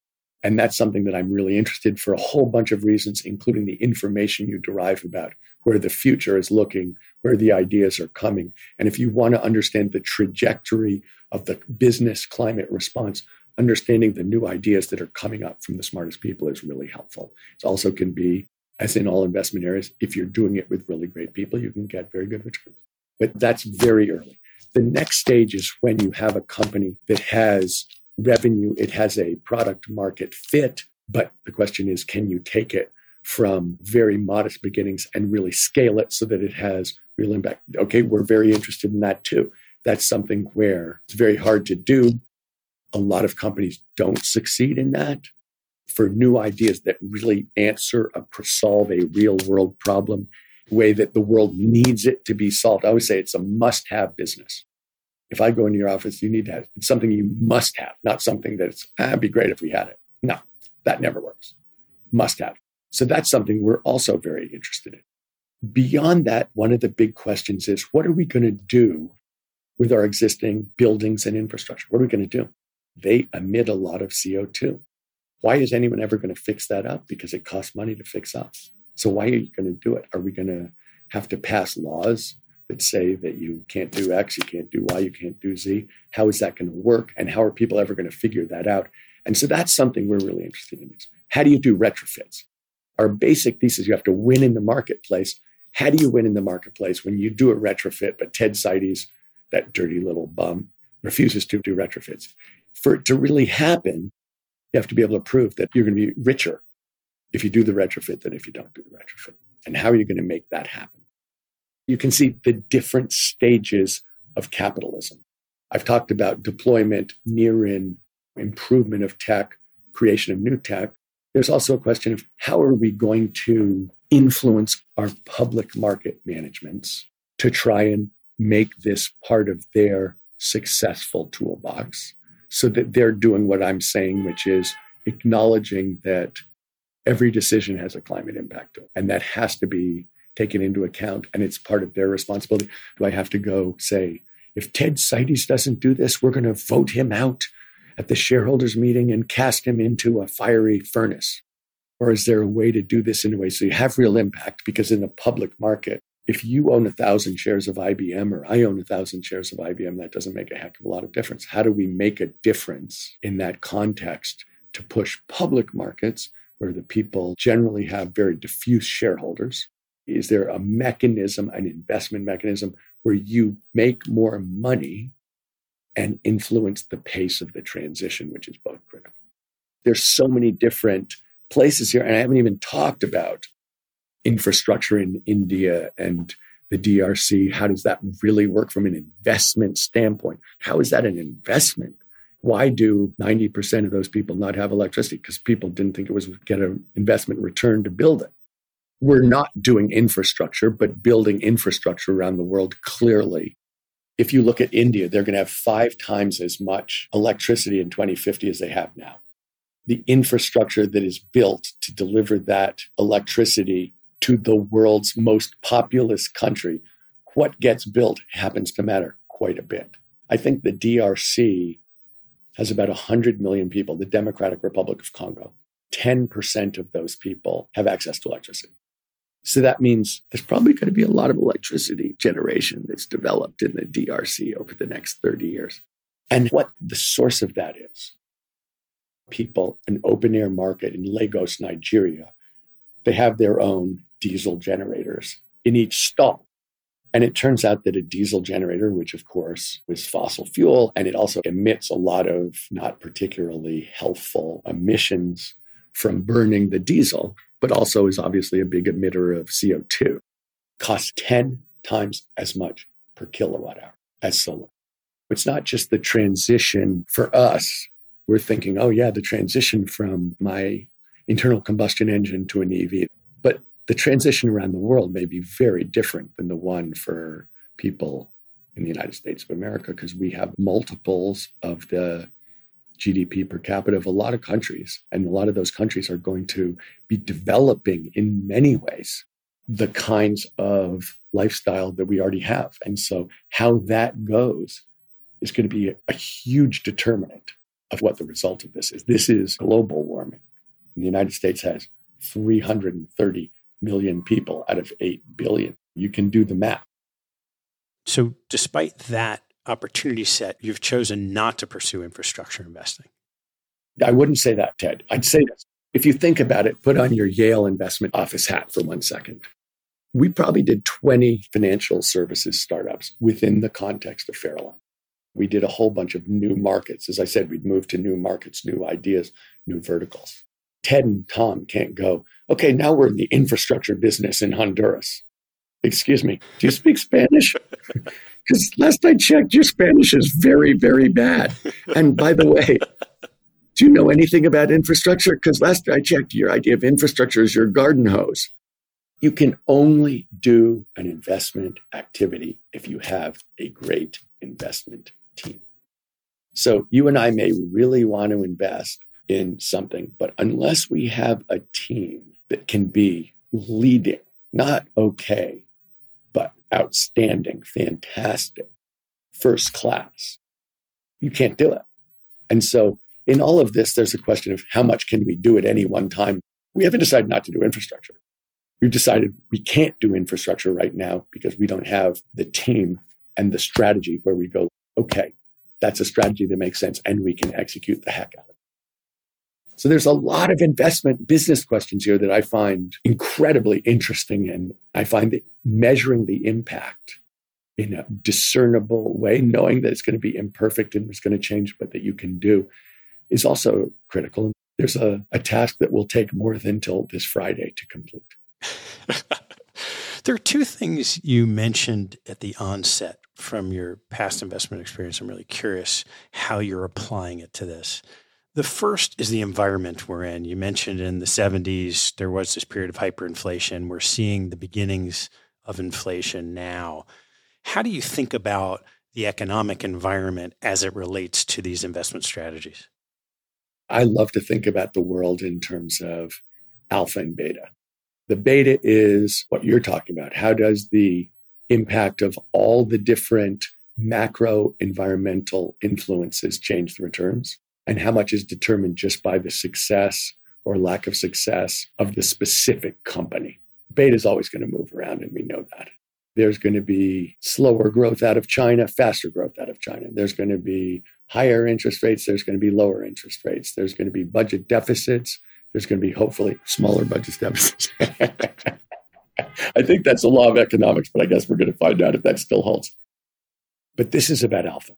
And that's something that I'm really interested in for a whole bunch of reasons, including the information you derive about where the future is looking, where the ideas are coming. And if you want to understand the trajectory of the business climate response, understanding the new ideas that are coming up from the smartest people is really helpful. It also can be, as in all investment areas, if you're doing it with really great people, you can get very good returns. But that's very early. The next stage is when you have a company that has revenue, it has a product market fit, but the question is, can you take it from very modest beginnings and really scale it so that it has real impact? Okay, we're very interested in that too. That's something where it's very hard to do. A lot of companies don't succeed in that. For new ideas that really answer, a, solve a real world problem, way that the world needs it to be solved. I always say it's a must-have business. If I go into your office, you need to have, it's something you must have, not something that's, ah, it'd be great if we had it. No, that never works. Must have. So that's something we're also very interested in. Beyond that, one of the big questions is, what are we going to do with our existing buildings and infrastructure? What are we going to do? They emit a lot of C O two. Why is anyone ever going to fix that up? Because it costs money to fix up. So why are you going to do it? Are we going to have to pass laws that say that you can't do X, you can't do Y, you can't do Z? How is that going to work? And how are people ever going to figure that out? And so that's something we're really interested in. Is how do you do retrofits? Our basic thesis, you have to win in the marketplace. How do you win in the marketplace when you do a retrofit, but Ted Seides, that dirty little bum, refuses to do retrofits? For it to really happen, you have to be able to prove that you're going to be richer if you do the retrofit than if you don't do the retrofit. And how are you going to make that happen? You can see the different stages of capitalism. I've talked about deployment, near-in, improvement of tech, creation of new tech. There's also a question of how are we going to influence our public market managements to try and make this part of their successful toolbox so that they're doing what I'm saying, which is acknowledging that every decision has a climate impact to it. And that has to be taken into account. And it's part of their responsibility. Do I have to go say, if Ted Seides doesn't do this, we're going to vote him out at the shareholders meeting and cast him into a fiery furnace? Or is there a way to do this in a way so you have real impact? Because in the public market, if you own a thousand shares of I B M or I own a thousand shares of I B M, that doesn't make a heck of a lot of difference. How do we make a difference in that context to push public markets where the people generally have very diffuse shareholders? Is there a mechanism, an investment mechanism where you make more money and influence the pace of the transition, which is both critical? There's so many different places here, and I haven't even talked about infrastructure in India and the D R C. How does that really work from an investment standpoint? How is that an investment? Why do ninety percent of those people not have electricity? Because people didn't think it was get an investment return to build it. We're not doing infrastructure, but building infrastructure around the world clearly. If you look at India, they're going to have five times as much electricity in twenty fifty as they have now. The infrastructure that is built to deliver that electricity to the world's most populous country, what gets built happens to matter quite a bit. I think the D R C has about one hundred million people, the Democratic Republic of Congo. ten percent of those people have access to electricity. So that means there's probably going to be a lot of electricity generation that's developed in the D R C over the next thirty years. And what the source of that is, people, an open air market in Lagos, Nigeria, they have their own diesel generators in each stall. And it turns out that a diesel generator, which of course is fossil fuel, and it also emits a lot of not particularly healthful emissions from burning the diesel, but also is obviously a big emitter of C O two, costs ten times as much per kilowatt hour as solar. It's not just the transition for us. We're thinking, oh yeah, the transition from my internal combustion engine to an E V. But the transition around the world may be very different than the one for people in the United States of America, because we have multiples of the G D P per capita of a lot of countries. And a lot of those countries are going to be developing in many ways the kinds of lifestyle that we already have. And so how that goes is going to be a, a huge determinant of what the result of this is. This is global warming. And the United States has three hundred thirty million people out of eight billion. You can do the math. So despite that opportunity set, you've chosen not to pursue infrastructure investing. I wouldn't say that, Ted. I'd say this. If you think about it, put on your Yale investment office hat for one second. We probably did twenty financial services startups within the context of Farallon. We did a whole bunch of new markets. As I said, we'd moved to new markets, new ideas, new verticals. Ted and Tom can't go, okay, now we're in the infrastructure business in Honduras. Excuse me, do you speak Spanish? Because last I checked, your Spanish is very, very bad. And by the way, do you know anything about infrastructure? Because last I checked, your idea of infrastructure is your garden hose. You can only do an investment activity if you have a great investment team. So you and I may really want to invest in something, but unless we have a team that can be leading, not okay, but outstanding, fantastic, first class, you can't do it. And so in all of this, there's a question of how much can we do at any one time? We haven't decided not to do infrastructure. We've decided we can't do infrastructure right now because we don't have the team and the strategy where we go, okay, that's a strategy that makes sense and we can execute the heck out of it. So there's a lot of investment business questions here that I find incredibly interesting. And I find that measuring the impact in a discernible way, knowing that it's going to be imperfect and it's going to change, but that you can do, is also critical. There's a, a task that will take more than till this Friday to complete. There are two things you mentioned at the onset from your past investment experience. I'm really curious how you're applying it to this. The first is the environment we're in. You mentioned in the seventies, there was this period of hyperinflation. We're seeing the beginnings of inflation now. How do you think about the economic environment as it relates to these investment strategies? I love to think about the world in terms of alpha and beta. The beta is what you're talking about. How does the impact of all the different macro environmental influences change the returns? And how much is determined just by the success or lack of success of the specific company? Beta is always going to move around, and we know that. There's going to be slower growth out of China, faster growth out of China. There's going to be higher interest rates. There's going to be lower interest rates. There's going to be budget deficits. There's going to be hopefully smaller budget deficits. I think that's the law of economics, but I guess we're going to find out if that still holds. But this is about alpha.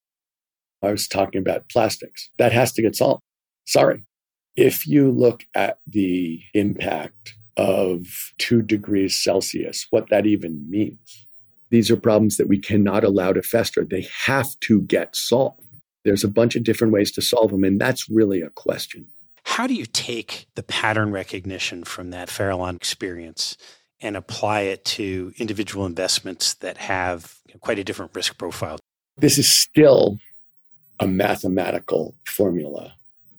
I was talking about plastics. That has to get solved. Sorry. If you look at the impact of two degrees Celsius, what that even means, these are problems that we cannot allow to fester. They have to get solved. There's a bunch of different ways to solve them, and that's really a question. How do you take the pattern recognition from that Farallon experience and apply it to individual investments that have quite a different risk profile? This is still a mathematical formula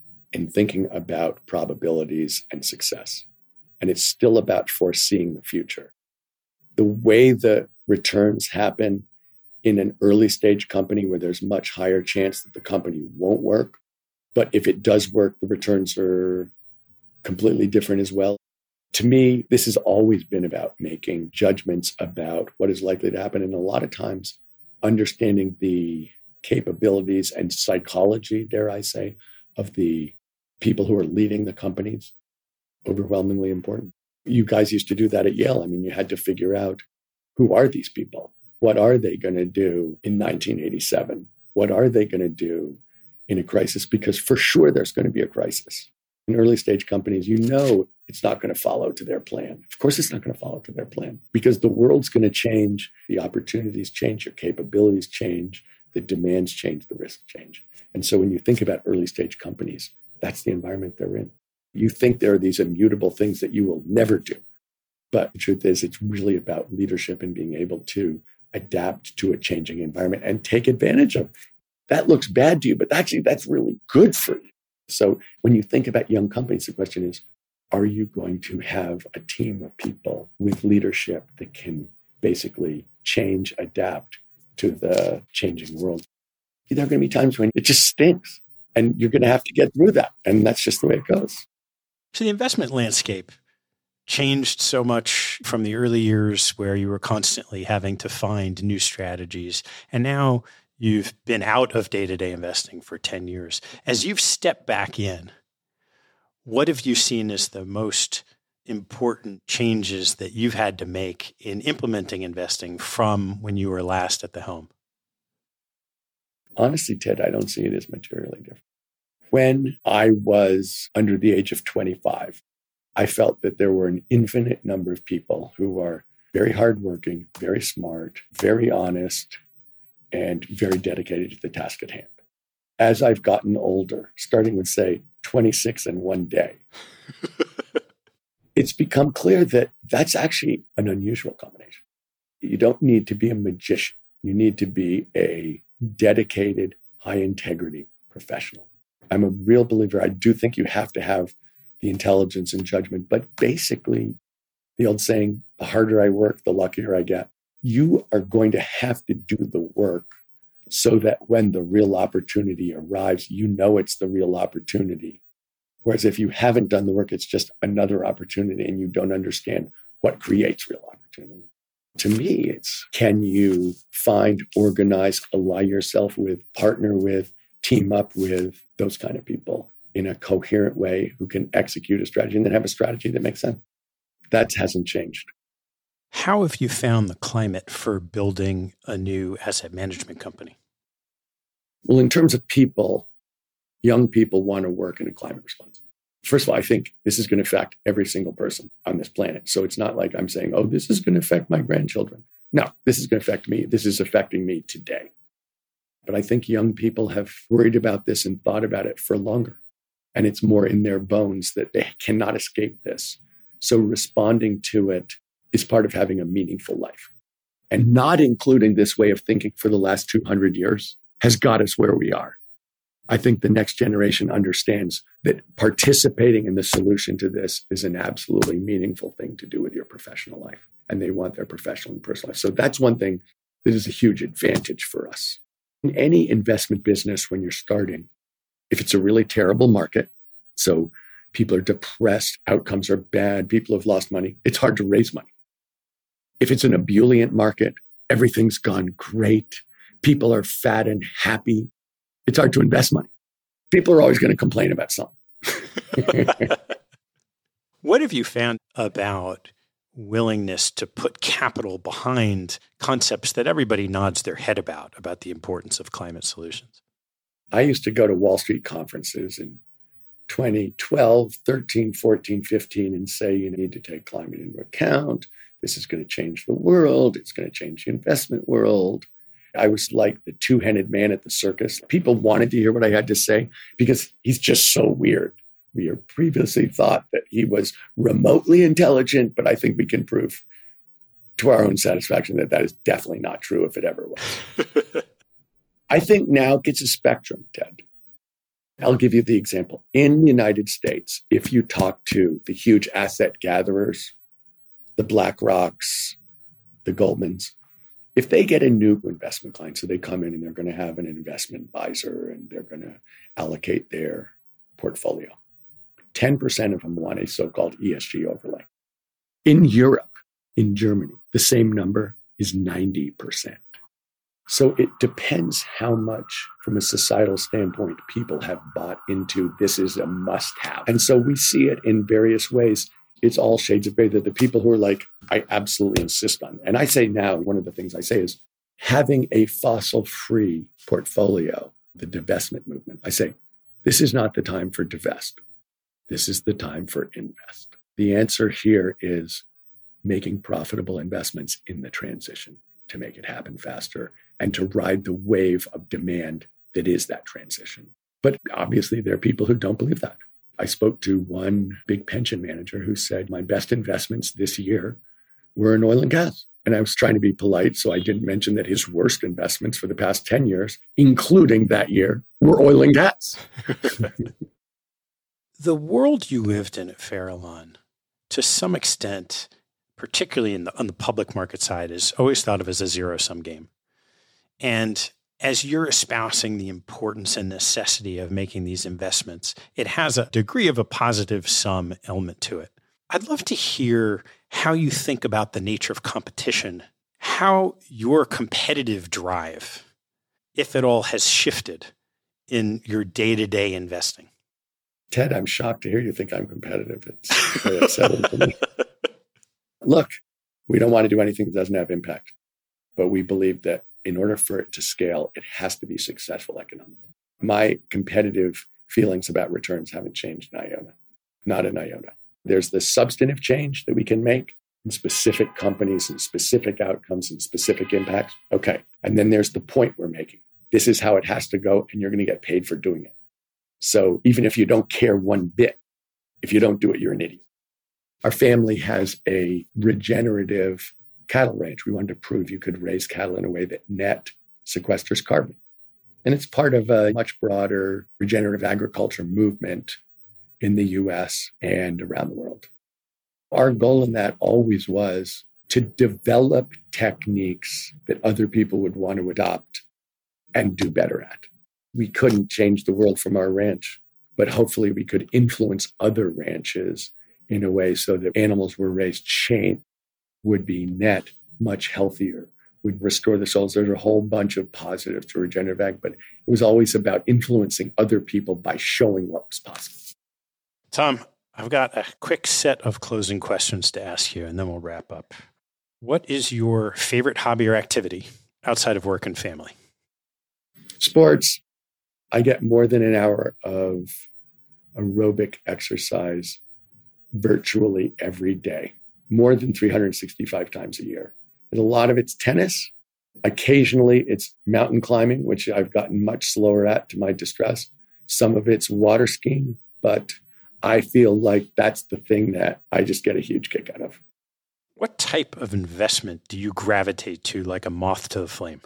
in thinking about probabilities and success. And it's still about foreseeing the future. The way the returns happen in an early stage company where there's much higher chance that the company won't work, but if it does work, the returns are completely different as well. To me, this has always been about making judgments about what is likely to happen. And a lot of times, understanding the capabilities and psychology, dare I say, of the people who are leading the companies, overwhelmingly important. You guys used to do that at Yale. I mean, you had to figure out, who are these people? What are they going to do in nineteen eighty-seven? What are they going to do in a crisis? Because for sure, there's going to be a crisis. In early stage companies, you know it's not going to follow to their plan. Of course, it's not going to follow to their plan because the world's going to change. The opportunities change, your capabilities change, the demands change, the risks change. And so when you think about early stage companies, that's the environment they're in. You think there are these immutable things that you will never do. But the truth is, it's really about leadership and being able to adapt to a changing environment and take advantage of it. That looks bad to you, but actually that's really good for you. So when you think about young companies, the question is, are you going to have a team of people with leadership that can basically change, adapt to the changing world? There are going to be times when it just stinks. And you're going to have to get through that. And that's just the way it goes. So the investment landscape changed so much from the early years where you were constantly having to find new strategies. And now you've been out of day-to-day investing for ten years. As you've stepped back in, what have you seen as the most important changes that you've had to make in implementing investing from when you were last at the helm? Honestly, Ted, I don't see it as materially different. When I was under the age of twenty-five, I felt that there were an infinite number of people who are very hardworking, very smart, very honest, and very dedicated to the task at hand. As I've gotten older, starting with, say, twenty-six in one day, it's become clear that that's actually an unusual combination. You don't need to be a magician. You need to be a dedicated, high-integrity professional. I'm a real believer. I do think you have to have the intelligence and judgment, but basically, the old saying, the harder I work, the luckier I get. You are going to have to do the work so that when the real opportunity arrives, you know it's the real opportunity. Whereas if you haven't done the work, it's just another opportunity and you don't understand what creates real opportunity. To me, it's can you find, organize, ally yourself with, partner with, team up with those kind of people in a coherent way who can execute a strategy and then have a strategy that makes sense. That hasn't changed. How have you found the climate for building a new asset management company? Well, in terms of people, young people want to work in a climate response. First of all, I think this is going to affect every single person on this planet. So it's not like I'm saying, oh, this is going to affect my grandchildren. No, this is going to affect me. This is affecting me today. But I think young people have worried about this and thought about it for longer. And it's more in their bones that they cannot escape this. So responding to it is part of having a meaningful life. And not including this way of thinking for the last two hundred years has got us where we are. I think the next generation understands that participating in the solution to this is an absolutely meaningful thing to do with your professional life. And they want their professional and personal life. So that's one thing that is a huge advantage for us. In any investment business, when you're starting, if it's a really terrible market, so people are depressed, outcomes are bad, people have lost money, it's hard to raise money. If it's an ebullient market, everything's gone great, people are fat and happy, it's hard to invest money. People are always going to complain about something. What have you found about willingness to put capital behind concepts that everybody nods their head about, about the importance of climate solutions? I used to go to Wall Street conferences in twenty twelve, thirteen, fourteen, fifteen, and say, you need to take climate into account. This is going to change the world. It's going to change the investment world. I was like the two-headed man at the circus. People wanted to hear what I had to say because he's just so weird. We had previously thought that he was remotely intelligent, but I think we can prove to our own satisfaction that that is definitely not true if it ever was. I think now it gets a spectrum, Ted. I'll give you the example. In the United States, if you talk to the huge asset gatherers, the BlackRocks, the Goldmans, if they get a new investment client, so they come in and they're going to have an investment advisor and they're going to allocate their portfolio, ten percent of them want a so-called E S G overlay. In Europe, in Germany, the same number is ninety percent. So it depends how much, from a societal standpoint, people have bought into this is a must-have. And so we see it in various ways. It's all shades of gray. That the people who are like, I absolutely insist on. And I say now, one of the things I say is having a fossil-free portfolio, the divestment movement. I say, this is not the time for divest. This is the time for invest. The answer here is making profitable investments in the transition to make it happen faster and to ride the wave of demand that is that transition. But obviously, there are people who don't believe that. I spoke to one big pension manager who said, my best investments this year were in oil and gas. And I was trying to be polite, so I didn't mention that his worst investments for the past ten years, including that year, were oil and gas. The world you lived in at Farallon, to some extent, particularly in the, on the public market side, is always thought of as a zero-sum game. And As you're espousing the importance and necessity of making these investments, it has a degree of a positive sum element to it. I'd love to hear how you think about the nature of competition, how your competitive drive, if at all, has shifted in your day-to-day investing. Ted, I'm shocked to hear you think I'm competitive. It's very upsetting for me. Look, we don't want to do anything that doesn't have impact, but we believe that in order for it to scale, it has to be successful economically. My competitive feelings about returns haven't changed an iota, not an iota. There's the substantive change that we can make in specific companies and specific outcomes and specific impacts. Okay. And then there's the point we're making. This is how it has to go, and you're going to get paid for doing it. So even if you don't care one bit, if you don't do it, you're an idiot. Our family has a regenerative cattle ranch. We wanted to prove you could raise cattle in a way that net sequesters carbon. And it's part of a much broader regenerative agriculture movement in the U S and around the world. Our goal in that always was to develop techniques that other people would want to adopt and do better at. We couldn't change the world from our ranch, but hopefully we could influence other ranches in a way so that animals were raised chain would be net much healthier, would restore the souls. There's a whole bunch of positives to regenerative ag, but it was always about influencing other people by showing what was possible. Tom, I've got a quick set of closing questions to ask you, and then we'll wrap up. What is your favorite hobby or activity outside of work and family? Sports. I get more than an hour of aerobic exercise virtually every day, more than three hundred sixty-five times a year. And a lot of it's tennis. Occasionally it's mountain climbing, which I've gotten much slower at to my distress. Some of it's water skiing, but I feel like that's the thing that I just get a huge kick out of. What type of investment do you gravitate to like a moth to the flame?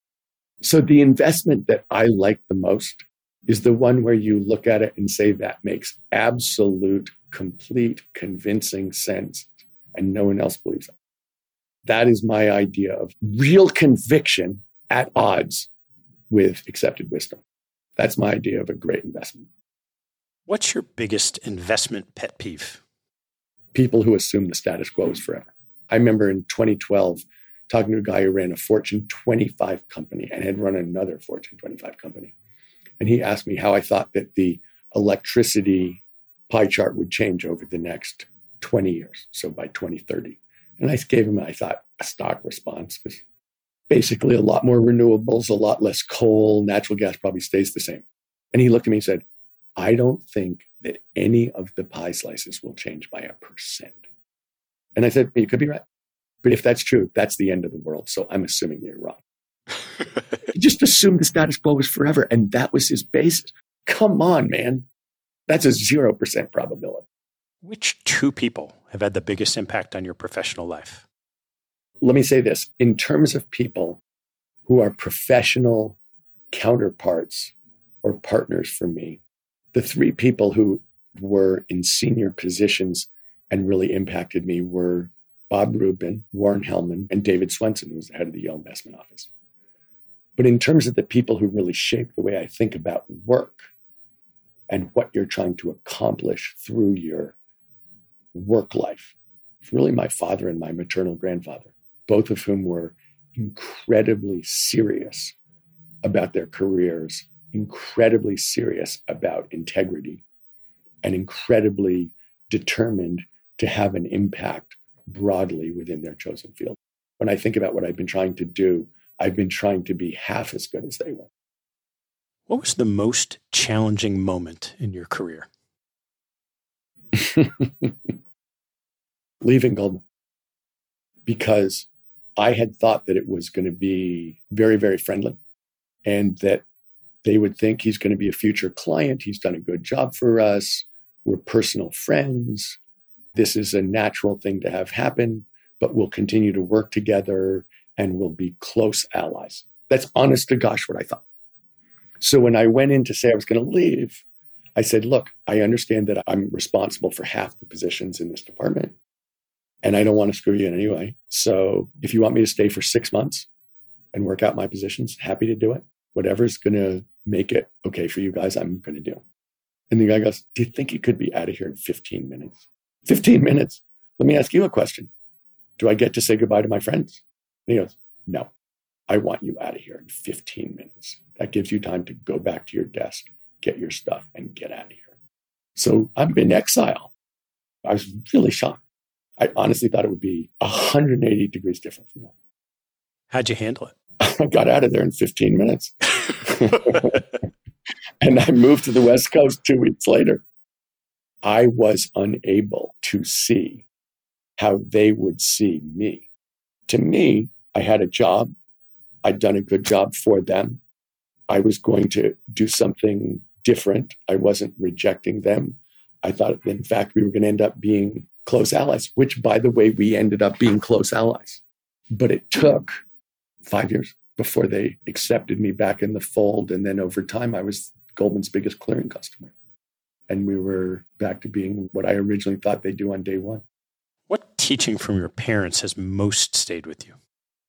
So the investment that I like the most is the one where you look at it and say that makes absolute, complete, convincing sense, and no one else believes it. That is my idea of real conviction at odds with accepted wisdom. That's my idea of a great investment. What's your biggest investment pet peeve? People who assume the status quo is forever. I remember in twenty twelve talking to a guy who ran a Fortune twenty-five company and had run another Fortune twenty-five company. And he asked me how I thought that the electricity pie chart would change over the next twenty years, so by twenty thirty. And I gave him, I thought, a stock response, because basically a lot more renewables, a lot less coal, natural gas probably stays the same. And he looked at me and said, I don't think that any of the pie slices will change by a percent. And I said, you could be right. But if that's true, that's the end of the world. So I'm assuming you're wrong. He just assumed the status quo was forever. And that was his basis. Come on, man. That's a zero percent probability. Which two people have had the biggest impact on your professional life? Let me say this. In terms of people who are professional counterparts or partners for me, the three people who were in senior positions and really impacted me were Bob Rubin, Warren Hellman, and David Swenson, who was the head of the Yale Investment Office. But in terms of the people who really shaped the way I think about work and what you're trying to accomplish through your work life, it's really my father and my maternal grandfather, both of whom were incredibly serious about their careers, incredibly serious about integrity, and incredibly determined to have an impact broadly within their chosen field. When I think about what I've been trying to do, I've been trying to be half as good as they were. What was the most challenging moment in your career? Leaving Goldman. Because I had thought that it was going to be very, very friendly and that they would think he's going to be a future client. He's done a good job for us. We're personal friends. This is a natural thing to have happen, but we'll continue to work together and we'll be close allies. That's honest to gosh what I thought. So when I went in to say I was going to leave, I said, look, I understand that I'm responsible for half the positions in this department, and I don't want to screw you in any way. So if you want me to stay for six months and work out my positions, happy to do it. whatever's going to make it okay for you guys, I'm going to do. And the guy goes, do you think you could be out of here in fifteen minutes? fifteen minutes? Let me ask you a question. Do I get to say goodbye to my friends? And he goes, no, I want you out of here in fifteen minutes. That gives you time to go back to your desk, get your stuff, and get out of here. So I'm in exile. I was really shocked. I honestly thought it would be one hundred eighty degrees different from that. How'd you handle it? I got out of there in fifteen minutes. And I moved to the West Coast two weeks later. I was unable to see how they would see me. To me, I had a job. I'd done a good job for them. I was going to do something different. I wasn't rejecting them. I thought, in fact, we were going to end up being close allies, which, by the way, we ended up being close allies. But it took five years before they accepted me back in the fold. And then over time, I was Goldman's biggest clearing customer. And we were back to being what I originally thought they'd do on day one. What teaching from your parents has most stayed with you?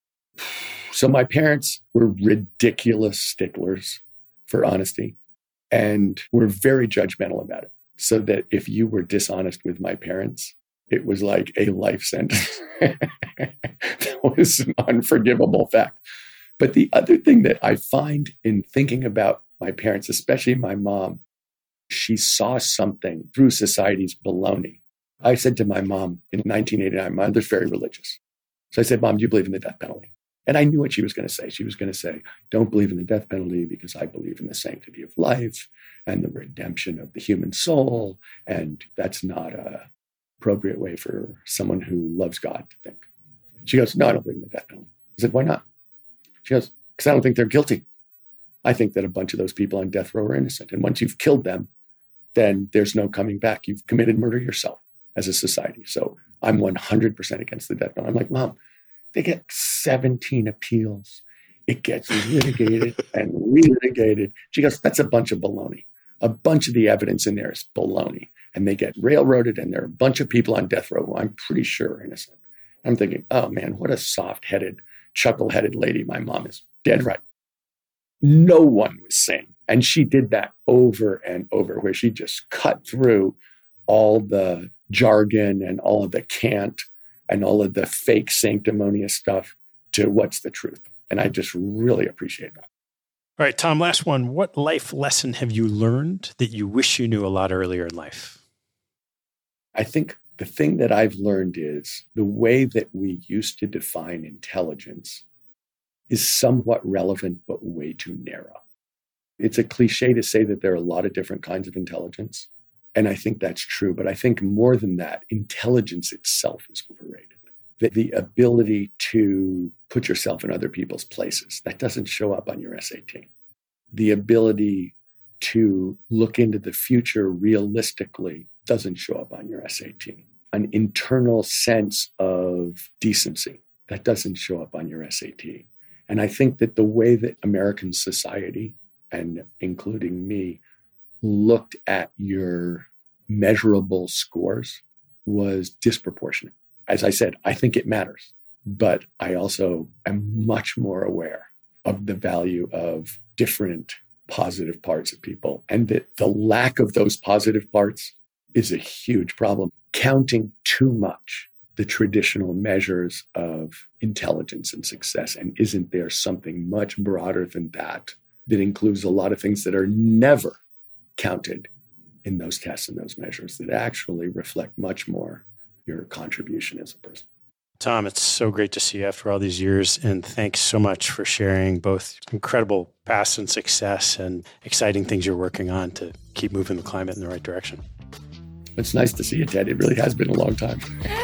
So my parents were ridiculous sticklers for honesty and were very judgmental about it. So that if you were dishonest with my parents, it was like a life sentence. That was an unforgivable fact. But the other thing that I find in thinking about my parents, especially my mom, she saw something through society's baloney. I said to my mom in nineteen eighty-nine, my mother's very religious. So I said, Mom, do you believe in the death penalty? And I knew what she was going to say. She was going to say, don't believe in the death penalty because I believe in the sanctity of life and the redemption of the human soul. And that's not a appropriate way for someone who loves God to think. She goes, no, I don't believe in the death penalty. I said, why not? She goes, because I don't think they're guilty. I think that a bunch of those people on death row are innocent. And once you've killed them, then there's no coming back. You've committed murder yourself as a society. So I'm one hundred percent against the death penalty. I'm like, Mom, they get seventeen appeals. It gets litigated and relitigated. She goes, that's a bunch of baloney. A bunch of the evidence in there is baloney. And they get railroaded, and there are a bunch of people on death row who I'm pretty sure are innocent. I'm thinking, oh man, what a soft-headed, chuckle-headed lady my mom is. Dead right. No one was sane. And she did that over and over, where she just cut through all the jargon and all of the cant and all of the fake sanctimonious stuff to what's the truth. And I just really appreciate that. All right, Tom, last one. What life lesson have you learned that you wish you knew a lot earlier in life? I think the thing that I've learned is the way that we used to define intelligence is somewhat relevant, but way too narrow. It's a cliche to say that there are a lot of different kinds of intelligence. And I think that's true. But I think more than that, intelligence itself is overrated. The, the ability to put yourself in other people's places, that doesn't show up on your S A T. The ability to look into the future realistically doesn't show up on your S A T. An internal sense of decency, that doesn't show up on your S A T. And I think that the way that American society, and including me, looked at your measurable scores was disproportionate. As I said, I think it matters, but I also am much more aware of the value of different positive parts of people, and that the lack of those positive parts is a huge problem. Counting too much the traditional measures of intelligence and success, and isn't there something much broader than that that includes a lot of things that are never counted in those tests and those measures that actually reflect much more your contribution as a person. Tom, it's so great to see you after all these years, and thanks so much for sharing both incredible past and success and exciting things you're working on to keep moving the climate in the right direction. It's nice to see you, Ted. It really has been a long time.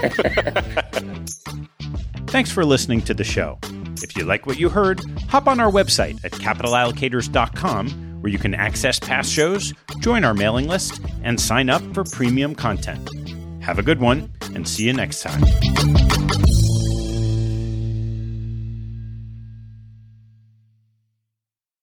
Thanks for listening to the show. If you like what you heard, hop on our website at capital allocators dot com, where you can access past shows, join our mailing list, and sign up for premium content. Have a good one, and see you next time.